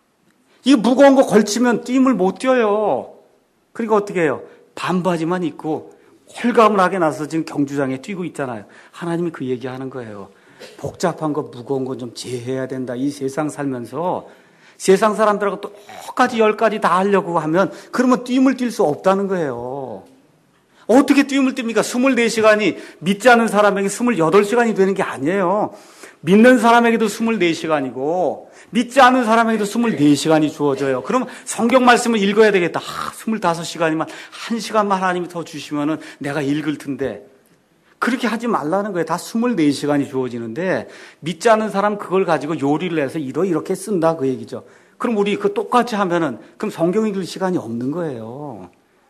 이 무거운 거 걸치면 뛰임을 못 뛰어요. 그러니까 어떻게 해요? 반바지만 입고 홀가분을 하게 나서 지금 경주장에 뛰고 있잖아요. 하나님이 그 얘기하는 거예요. 복잡한 거, 무거운 거 좀 제해야 된다. 이 세상 살면서 세상 사람들하고 똑같이 열 가지 다 하려고 하면 그러면 뛰임을 뛸 수 없다는 거예요. 어떻게 뛰임을 띱니까? 스물네 시간이 믿지 않는 사람에게 스물여덟 시간이 되는 게 아니에요. 믿는 사람에게도 스물네 시간이고 믿지 않는 사람에게도 스물네 시간이 주어져요. 그럼 성경 말씀을 읽어야 되겠다. 아, 스물다섯 시간이면 한 시간만 하나님이 더 주시면은 내가 읽을 텐데. 그렇게 하지 말라는 거예요. 다 스물네 시간이 주어지는데 믿지 않는 사람 그걸 가지고 요리를 해서 이러 이렇게 쓴다 그 얘기죠. 그럼 우리 그 똑같이 하면은 그럼 성경 읽을 시간이 없는 거예요.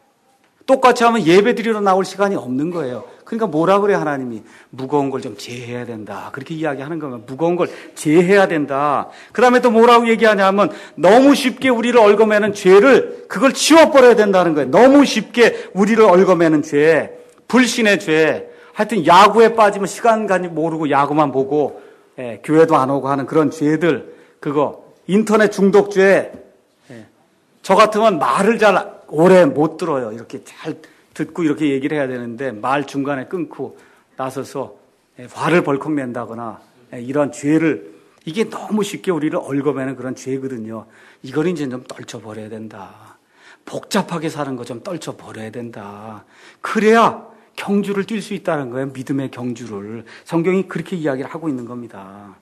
똑같이 하면 예배 드리러 나올 시간이 없는 거예요. 그러니까 뭐라 그래 하나님이? 무거운 걸 좀 제해야 된다. 그렇게 이야기하는 거면 무거운 걸 제해야 된다. 그 다음에 또 뭐라고 얘기하냐면 너무 쉽게 우리를 얽어매는 죄를 그걸 치워버려야 된다는 거예요. 너무 쉽게 우리를 얽어매는 죄, 불신의 죄. 하여튼 야구에 빠지면 시간 가지 모르고 야구만 보고 예, 교회도 안 오고 하는 그런 죄들. 그거 인터넷 중독죄. 예. 저 같으면 말을 잘 오래 못 들어요. 이렇게 잘 듣고 이렇게 얘기를 해야 되는데 말 중간에 끊고 나서서 화를 벌컥 낸다거나 이런 죄를 이게 너무 쉽게 우리를 얽어매는 그런 죄거든요. 이걸 이제 좀 떨쳐버려야 된다. 복잡하게 사는 거 좀 떨쳐버려야 된다. 그래야 경주를 뛸 수 있다는 거예요. 믿음의 경주를. 성경이 그렇게 이야기를 하고 있는 겁니다.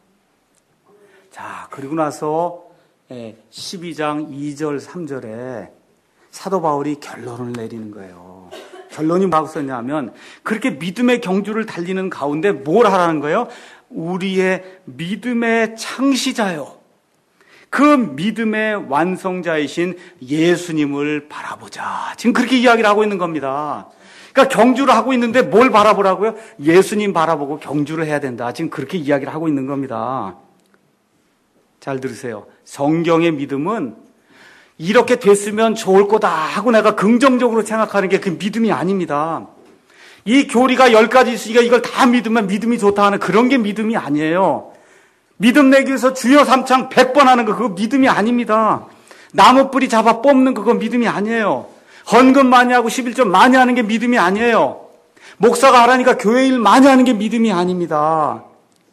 자, 그리고 나서 십이 장 이 절 삼 절에 사도 바울이 결론을 내리는 거예요. 결론이 뭐라고 썼냐면 그렇게 믿음의 경주를 달리는 가운데 뭘 하라는 거예요? 우리의 믿음의 창시자요. 그 믿음의 완성자이신 예수님을 바라보자. 지금 그렇게 이야기를 하고 있는 겁니다. 그러니까 경주를 하고 있는데 뭘 바라보라고요? 예수님 바라보고 경주를 해야 된다. 지금 그렇게 이야기를 하고 있는 겁니다. 잘 들으세요. 성경의 믿음은 이렇게 됐으면 좋을 거다 하고 내가 긍정적으로 생각하는 게 그 믿음이 아닙니다. 이 교리가 열 가지 있으니까 이걸 다 믿으면 믿음이 좋다 하는 그런 게 믿음이 아니에요. 믿음 내기 위해서 주여 삼창 백 번 하는 거 그거 믿음이 아닙니다. 나무 뿌리 잡아 뽑는 거 그거 믿음이 아니에요. 헌금 많이 하고 십일조 많이 하는 게 믿음이 아니에요. 목사가 하라니까 교회 일 많이 하는 게 믿음이 아닙니다.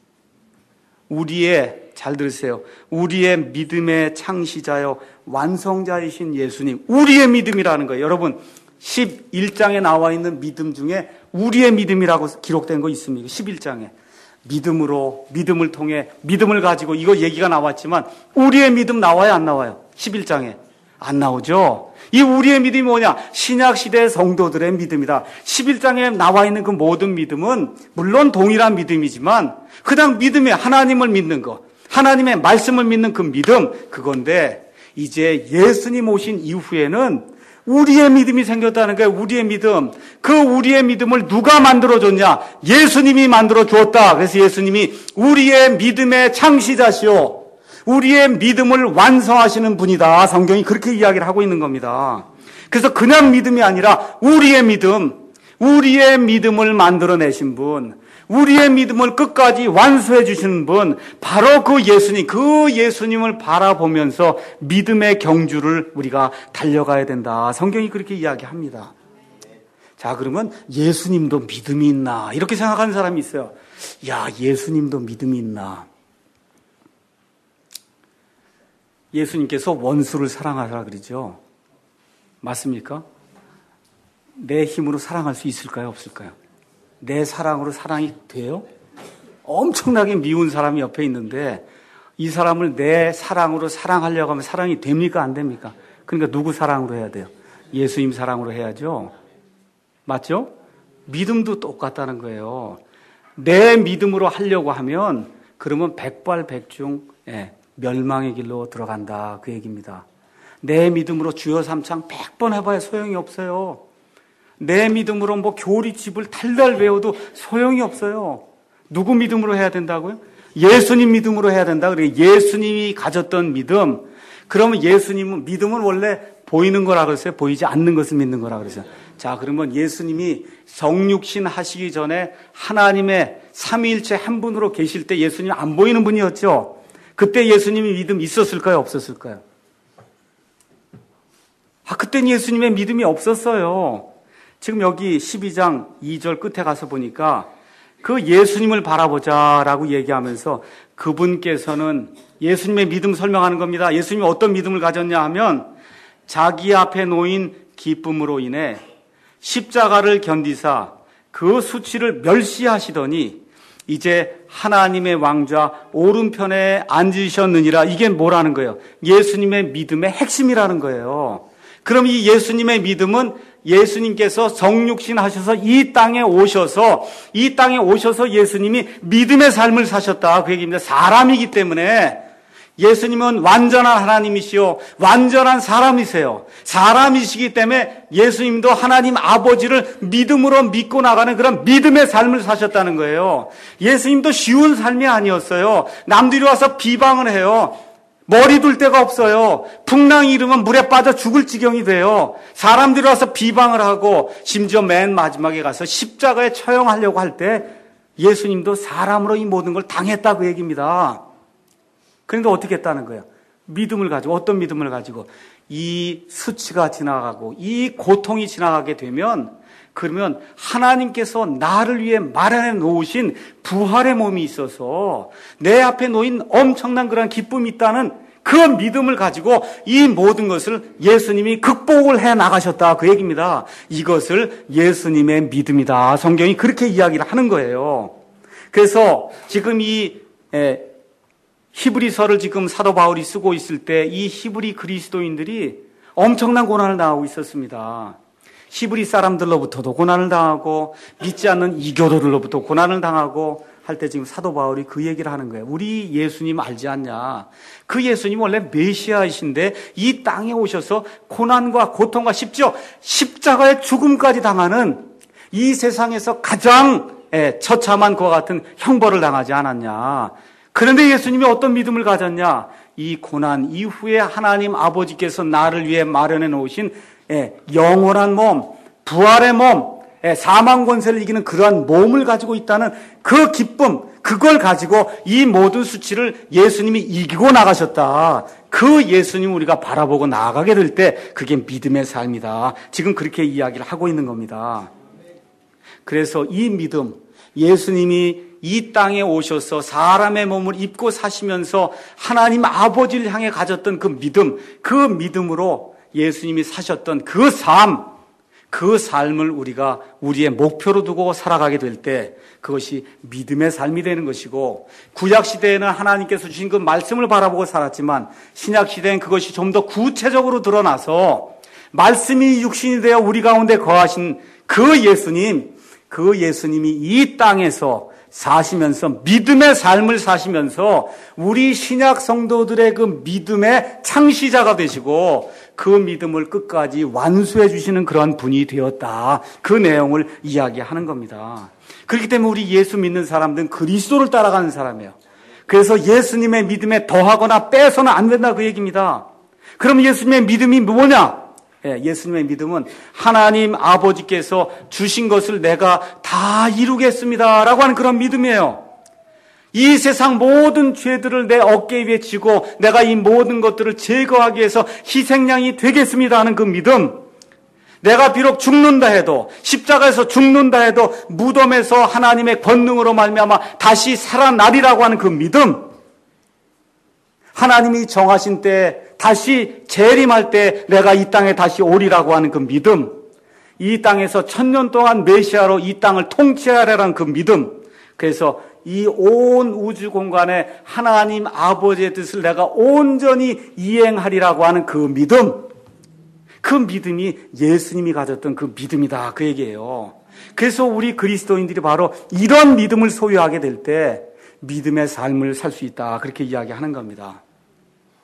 우리의 잘 들으세요. 우리의 믿음의 창시자요 완성자이신 예수님. 우리의 믿음이라는 거예요. 여러분 십일 장에 나와 있는 믿음 중에 우리의 믿음이라고 기록된 거 있습니까? 십일 장에. 믿음으로 믿음을 통해 믿음을 가지고 이거 얘기가 나왔지만 우리의 믿음 나와요 안 나와요? 십일 장에. 안 나오죠. 이 우리의 믿음이 뭐냐? 신약시대 성도들의 믿음이다. 십일 장에 나와 있는 그 모든 믿음은 물론 동일한 믿음이지만 그냥 믿음에 하나님을 믿는 것, 하나님의 말씀을 믿는 그 믿음, 그건데 이제 예수님 오신 이후에는 우리의 믿음이 생겼다는 거예요. 우리의 믿음. 그 우리의 믿음을 누가 만들어줬냐? 예수님이 만들어 주었다. 그래서 예수님이 우리의 믿음의 창시자시오. 우리의 믿음을 완성하시는 분이다. 성경이 그렇게 이야기를 하고 있는 겁니다. 그래서 그냥 믿음이 아니라 우리의 믿음, 우리의 믿음을 만들어내신 분, 우리의 믿음을 끝까지 완수해 주시는 분, 바로 그 예수님, 그 예수님을 바라보면서 믿음의 경주를 우리가 달려가야 된다. 성경이 그렇게 이야기합니다. 자, 그러면 예수님도 믿음이 있나? 이렇게 생각하는 사람이 있어요. 야, 예수님도 믿음이 있나? 예수님께서 원수를 사랑하라 그러죠. 맞습니까? 내 힘으로 사랑할 수 있을까요? 없을까요? 내 사랑으로 사랑이 돼요? 엄청나게 미운 사람이 옆에 있는데 이 사람을 내 사랑으로 사랑하려고 하면 사랑이 됩니까? 안 됩니까? 그러니까 누구 사랑으로 해야 돼요? 예수님 사랑으로 해야죠. 맞죠? 믿음도 똑같다는 거예요. 내 믿음으로 하려고 하면 그러면 백발백중 예, 멸망의 길로 들어간다. 그 얘기입니다. 내 믿음으로 주여 삼창 백 번 해봐야 소용이 없어요. 내 믿음으로 뭐 교리집을 달달 외워도 소용이 없어요. 누구 믿음으로 해야 된다고요? 예수님 믿음으로 해야 된다. 그래 예수님이 가졌던 믿음. 그러면 예수님은 믿음은 원래 보이는 거라 그랬어요. 보이지 않는 것을 믿는 거라 그랬어요. 자, 그러면 예수님이 성육신 하시기 전에 하나님의 삼위일체 한 분으로 계실 때 예수님 안 보이는 분이었죠. 그때 예수님이 믿음 있었을까요? 없었을까요? 아, 그때는 예수님의 믿음이 없었어요. 지금 여기 십이 장 이 절 끝에 가서 보니까 그 예수님을 바라보자라고 얘기하면서 그분께서는 예수님의 믿음 설명하는 겁니다. 예수님이 어떤 믿음을 가졌냐 하면 자기 앞에 놓인 기쁨으로 인해 십자가를 견디사 그 수치를 멸시하시더니 이제 하나님의 왕좌 오른편에 앉으셨느니라. 이게 뭐라는 거예요? 예수님의 믿음의 핵심이라는 거예요. 그럼 이 예수님의 믿음은 예수님께서 성육신 하셔서 이 땅에 오셔서 이 땅에 오셔서 예수님이 믿음의 삶을 사셨다. 그 얘기입니다. 사람이기 때문에 예수님은 완전한 하나님이시요 완전한 사람이세요. 사람이시기 때문에 예수님도 하나님 아버지를 믿음으로 믿고 나가는 그런 믿음의 삶을 사셨다는 거예요. 예수님도 쉬운 삶이 아니었어요. 남들이 와서 비방을 해요. 머리 둘 데가 없어요. 풍랑이 일으면 물에 빠져 죽을 지경이 돼요. 사람들이 와서 비방을 하고 심지어 맨 마지막에 가서 십자가에 처형하려고 할 때 예수님도 사람으로 이 모든 걸 당했다고 얘기입니다. 그러니까 어떻게 했다는 거예요? 믿음을 가지고, 어떤 믿음을 가지고 이 수치가 지나가고 이 고통이 지나가게 되면 그러면 하나님께서 나를 위해 마련해 놓으신 부활의 몸이 있어서 내 앞에 놓인 엄청난 그런 기쁨이 있다는 그 믿음을 가지고 이 모든 것을 예수님이 극복을 해 나가셨다. 그 얘기입니다. 이것을 예수님의 믿음이다. 성경이 그렇게 이야기를 하는 거예요. 그래서 지금 이 에, 히브리서를 지금 사도 바울이 쓰고 있을 때 이 히브리 그리스도인들이 엄청난 고난을 당하고 있었습니다. 히브리 사람들로부터도 고난을 당하고 믿지 않는 이교도들로부터 고난을 당하고 할 때 지금 사도 바울이 그 얘기를 하는 거예요. 우리 예수님 알지 않냐? 그 예수님 원래 메시아이신데 이 땅에 오셔서 고난과 고통과 심지어 십자가의 죽음까지 당하는 이 세상에서 가장 처참한 그와 같은 형벌을 당하지 않았냐? 그런데 예수님이 어떤 믿음을 가졌냐? 이 고난 이후에 하나님 아버지께서 나를 위해 마련해 놓으신 영원한 몸, 부활의 몸, 사망 권세를 이기는 그러한 몸을 가지고 있다는 그 기쁨, 그걸 가지고 이 모든 수치를 예수님이 이기고 나가셨다. 그 예수님 우리가 바라보고 나아가게 될 때 그게 믿음의 삶이다. 지금 그렇게 이야기를 하고 있는 겁니다. 그래서 이 믿음, 예수님이 이 땅에 오셔서 사람의 몸을 입고 사시면서 하나님 아버지를 향해 가졌던 그 믿음, 그 믿음으로 예수님이 사셨던 그 삶, 그 삶을 우리가 우리의 목표로 두고 살아가게 될 때 그것이 믿음의 삶이 되는 것이고, 구약시대에는 하나님께서 주신 그 말씀을 바라보고 살았지만 신약시대엔 그것이 좀 더 구체적으로 드러나서 말씀이 육신이 되어 우리 가운데 거하신 그 예수님, 그 예수님이 이 땅에서 사시면서 믿음의 삶을 사시면서 우리 신약 성도들의 그 믿음의 창시자가 되시고 그 믿음을 끝까지 완수해 주시는 그런 분이 되었다. 그 내용을 이야기하는 겁니다. 그렇기 때문에 우리 예수 믿는 사람들은 그리스도를 따라가는 사람이에요. 그래서 예수님의 믿음에 더하거나 빼서는 안 된다 그 얘기입니다. 그럼 예수님의 믿음이 뭐냐? 예수님의 믿음은 하나님 아버지께서 주신 것을 내가 다 이루겠습니다라고 하는 그런 믿음이에요. 이 세상 모든 죄들을 내 어깨 위에 지고 내가 이 모든 것들을 제거하기 위해서 희생양이 되겠습니다 하는 그 믿음. 내가 비록 죽는다 해도, 십자가에서 죽는다 해도 무덤에서 하나님의 권능으로 말미암아 다시 살아나리라고 하는 그 믿음. 하나님이 정하신 때 다시 재림할 때 내가 이 땅에 다시 오리라고 하는 그 믿음. 이 땅에서 천년 동안 메시아로 이 땅을 통치하라는 그 믿음. 그래서 이 온 우주 공간에 하나님 아버지의 뜻을 내가 온전히 이행하리라고 하는 그 믿음. 그 믿음이 예수님이 가졌던 그 믿음이다. 그 얘기예요. 그래서 우리 그리스도인들이 바로 이런 믿음을 소유하게 될 때 믿음의 삶을 살 수 있다. 그렇게 이야기하는 겁니다.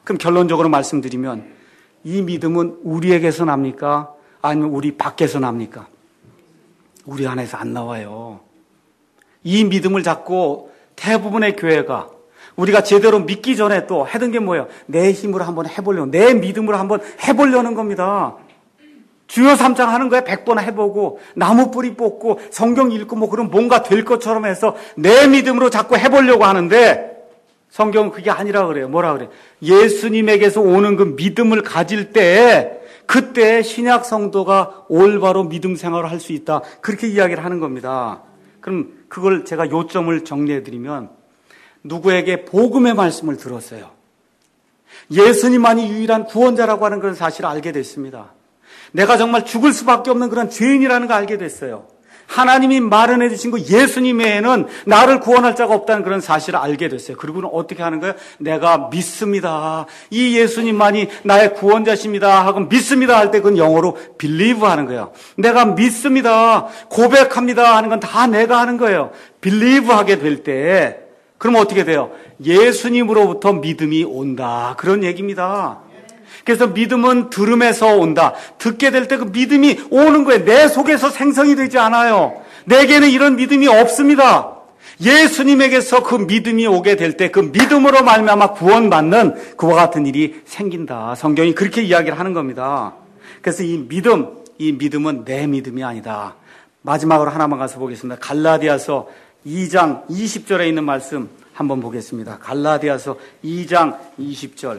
그럼 결론적으로 말씀드리면 이 믿음은 우리에게서 납니까? 아니면 우리 밖에서 납니까? 우리 안에서 안 나와요. 이 믿음을 잡고 대부분의 교회가 우리가 제대로 믿기 전에 또 하던 게 뭐예요? 내 힘으로 한번 해보려고, 내 믿음으로 한번 해보려는 겁니다. 주여 삼장 하는 거에 백 번 해보고 나무 뿌리 뽑고 성경 읽고 뭐 그런 뭔가 될 것처럼 해서 내 믿음으로 자꾸 해보려고 하는데 성경은 그게 아니라 그래요. 뭐라 그래요? 예수님에게서 오는 그 믿음을 가질 때 그때 신약 성도가 올바로 믿음 생활을 할 수 있다. 그렇게 이야기를 하는 겁니다. 그럼 그걸 제가 요점을 정리해드리면 누구에게 복음의 말씀을 들었어요. 예수님만이 유일한 구원자라고 하는 그런 사실을 알게 됐습니다. 내가 정말 죽을 수밖에 없는 그런 죄인이라는 걸 알게 됐어요. 하나님이 마련해 주신 그 예수님 외에는 나를 구원할 자가 없다는 그런 사실을 알게 됐어요. 그리고는 어떻게 하는 거예요? 내가 믿습니다. 이 예수님만이 나의 구원자십니다 하고 믿습니다 할 때 그건 영어로 believe 하는 거예요. 내가 믿습니다. 고백합니다 하는 건 다 내가 하는 거예요. believe 하게 될 때 그럼 어떻게 돼요? 예수님으로부터 믿음이 온다. 그런 얘기입니다. 그래서 믿음은 들음에서 온다. 듣게 될 때 그 믿음이 오는 거예요. 내 속에서 생성이 되지 않아요. 내게는 이런 믿음이 없습니다. 예수님에게서 그 믿음이 오게 될 때 그 믿음으로 말미암아 구원받는 그와 같은 일이 생긴다. 성경이 그렇게 이야기를 하는 겁니다. 그래서 이 믿음, 이 믿음은 내 믿음이 아니다. 마지막으로 하나만 가서 보겠습니다. 갈라디아서 이 장 이십 절에 있는 말씀 한번 보겠습니다. 갈라디아서 이 장 이십 절.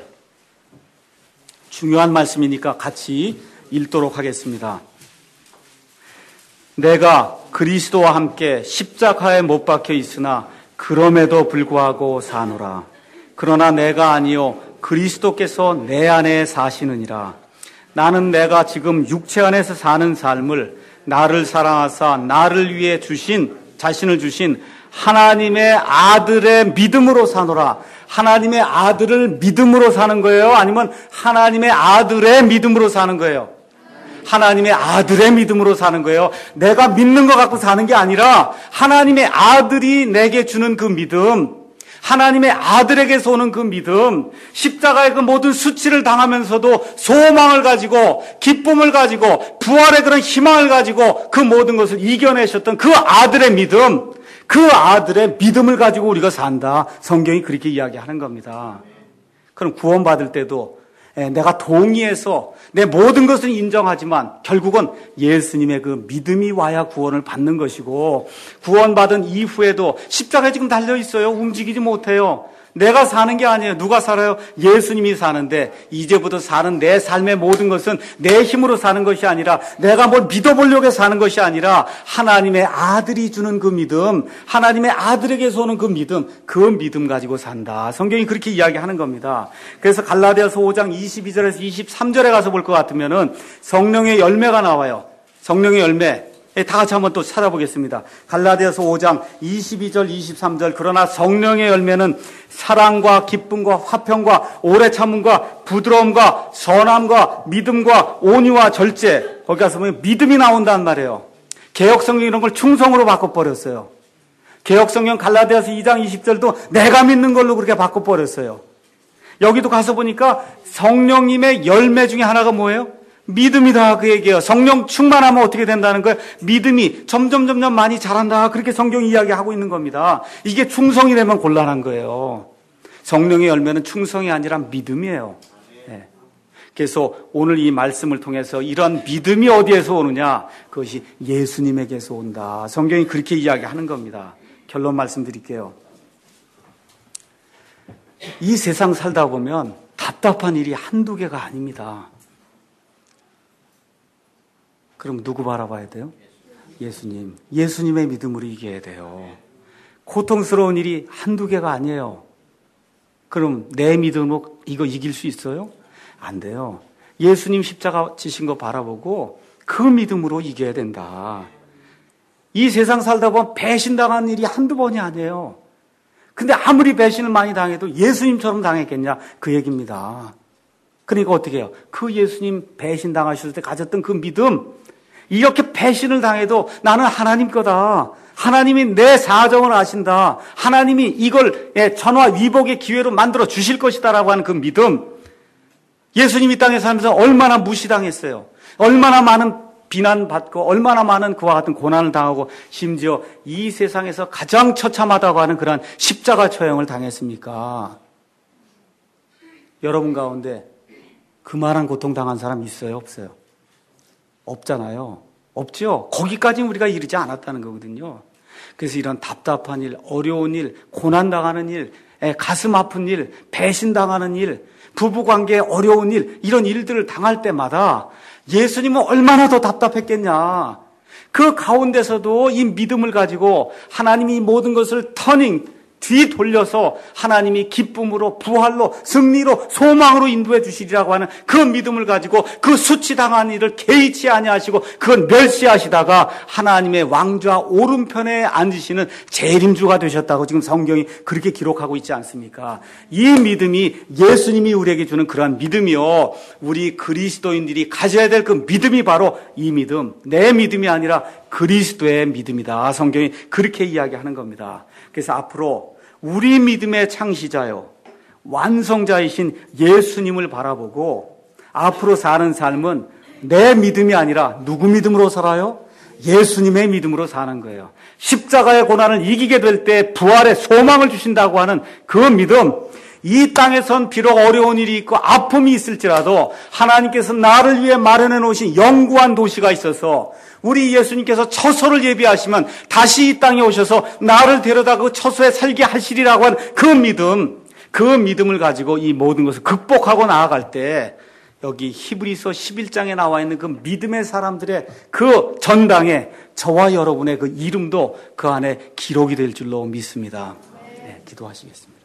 중요한 말씀이니까 같이 읽도록 하겠습니다. 내가 그리스도와 함께 십자가에 못 박혀 있으나 그럼에도 불구하고 사노라. 그러나 내가 아니요 그리스도께서 내 안에 사시느니라. 나는 내가 지금 육체 안에서 사는 삶을 나를 사랑하사 나를 위해 주신 자신을 주신 하나님의 아들의 믿음으로 사노라. 하나님의 아들을 믿음으로 사는 거예요? 아니면 하나님의 아들의 믿음으로 사는 거예요? 하나님의 아들의 믿음으로 사는 거예요. 내가 믿는 것 갖고 사는 게 아니라 하나님의 아들이 내게 주는 그 믿음, 하나님의 아들에게서 오는 그 믿음, 십자가의 그 모든 수치를 당하면서도 소망을 가지고 기쁨을 가지고 부활의 그런 희망을 가지고 그 모든 것을 이겨내셨던 그 아들의 믿음, 그 아들의 믿음을 가지고 우리가 산다. 성경이 그렇게 이야기하는 겁니다. 그럼 구원받을 때도 내가 동의해서 내 모든 것을 인정하지만 결국은 예수님의 그 믿음이 와야 구원을 받는 것이고, 구원받은 이후에도 십자가에 지금 달려 있어요. 움직이지 못해요. 내가 사는 게 아니에요. 누가 살아요? 예수님이 사는데 이제부터 사는 내 삶의 모든 것은 내 힘으로 사는 것이 아니라 내가 뭘 믿어보려고 사는 것이 아니라 하나님의 아들이 주는 그 믿음, 하나님의 아들에게서 오는 그 믿음, 그 믿음 가지고 산다. 성경이 그렇게 이야기하는 겁니다. 그래서 갈라디아서 오 장 이십이 절에서 이십삼 절에 가서 볼 것 같으면은 성령의 열매가 나와요. 성령의 열매. 다 같이 한번 또 찾아보겠습니다. 갈라디아서 오 장 이십이 절 이십삼 절. 그러나 성령의 열매는 사랑과 기쁨과 화평과 오래 참음과 부드러움과 선함과 믿음과 온유와 절제. 거기 가서 보면 믿음이 나온단 말이에요. 개역성경 이런 걸 충성으로 바꿔버렸어요. 개역성경 갈라디아서 이 장 이십 절도 내가 믿는 걸로 그렇게 바꿔버렸어요. 여기도 가서 보니까 성령님의 열매 중에 하나가 뭐예요? 믿음이다 그 얘기예요. 성령 충만하면 어떻게 된다는 거예요? 믿음이 점점 점점 많이 자란다. 그렇게 성경이 이야기하고 있는 겁니다. 이게 충성이 되면 곤란한 거예요. 성령의 열매는 충성이 아니라 믿음이에요. 네. 그래서 오늘 이 말씀을 통해서 이런 믿음이 어디에서 오느냐? 그것이 예수님에게서 온다. 성경이 그렇게 이야기하는 겁니다. 결론 말씀드릴게요. 이 세상 살다 보면 답답한 일이 한두 개가 아닙니다. 그럼 누구 바라봐야 돼요? 예수님. 예수님의 믿음으로 이겨야 돼요. 고통스러운 일이 한두 개가 아니에요. 그럼 내 믿음으로 이거 이길 수 있어요? 안 돼요. 예수님 십자가 지신 거 바라보고 그 믿음으로 이겨야 된다. 이 세상 살다 보면 배신당한 일이 한두 번이 아니에요. 근데 아무리 배신을 많이 당해도 예수님처럼 당했겠냐? 그 얘기입니다. 그러니까 어떻게 해요? 그 예수님 배신당하셨을 때 가졌던 그 믿음, 이렇게 배신을 당해도 나는 하나님 거다. 하나님이 내 사정을 아신다. 하나님이 이걸 전화 위복의 기회로 만들어 주실 것이다라고 하는 그 믿음, 예수님 이 땅에 살면서 얼마나 무시당했어요. 얼마나 많은 비난받고 얼마나 많은 그와 같은 고난을 당하고 심지어 이 세상에서 가장 처참하다고 하는 그러한 십자가 처형을 당했습니까? 여러분 가운데 그만한 고통 당한 사람 있어요? 없어요? 없잖아요. 없죠. 거기까지는 우리가 이르지 않았다는 거거든요. 그래서 이런 답답한 일, 어려운 일, 고난당하는 일, 가슴 아픈 일, 배신당하는 일, 부부관계에 어려운 일, 이런 일들을 당할 때마다 예수님은 얼마나 더 답답했겠냐. 그 가운데서도 이 믿음을 가지고 하나님이 모든 것을 터닝, 뒤돌려서 하나님이 기쁨으로, 부활로, 승리로, 소망으로 인도해 주시리라고 하는 그 믿음을 가지고 그 수치당한 일을 개의치 아니하시고 그건 멸시하시다가 하나님의 왕좌 오른편에 앉으시는 재림주가 되셨다고 지금 성경이 그렇게 기록하고 있지 않습니까? 이 믿음이 예수님이 우리에게 주는 그러한 믿음이요. 우리 그리스도인들이 가져야 될 그 믿음이 바로 이 믿음, 내 믿음이 아니라 그리스도의 믿음이다. 성경이 그렇게 이야기하는 겁니다. 그래서 앞으로 우리 믿음의 창시자요, 완성자이신 예수님을 바라보고 앞으로 사는 삶은 내 믿음이 아니라 누구 믿음으로 살아요? 예수님의 믿음으로 사는 거예요. 십자가의 고난을 이기게 될 때 부활의 소망을 주신다고 하는 그 믿음, 이 땅에선 비록 어려운 일이 있고 아픔이 있을지라도 하나님께서 나를 위해 마련해 놓으신 영구한 도시가 있어서 우리 예수님께서 처소를 예비하시면 다시 이 땅에 오셔서 나를 데려다 그 처소에 살게 하시리라고 하는 그 믿음, 그 믿음을 가지고 이 모든 것을 극복하고 나아갈 때 여기 히브리서 십일 장에 나와 있는 그 믿음의 사람들의 그 전당에 저와 여러분의 그 이름도 그 안에 기록이 될 줄로 믿습니다. 네, 기도하시겠습니다.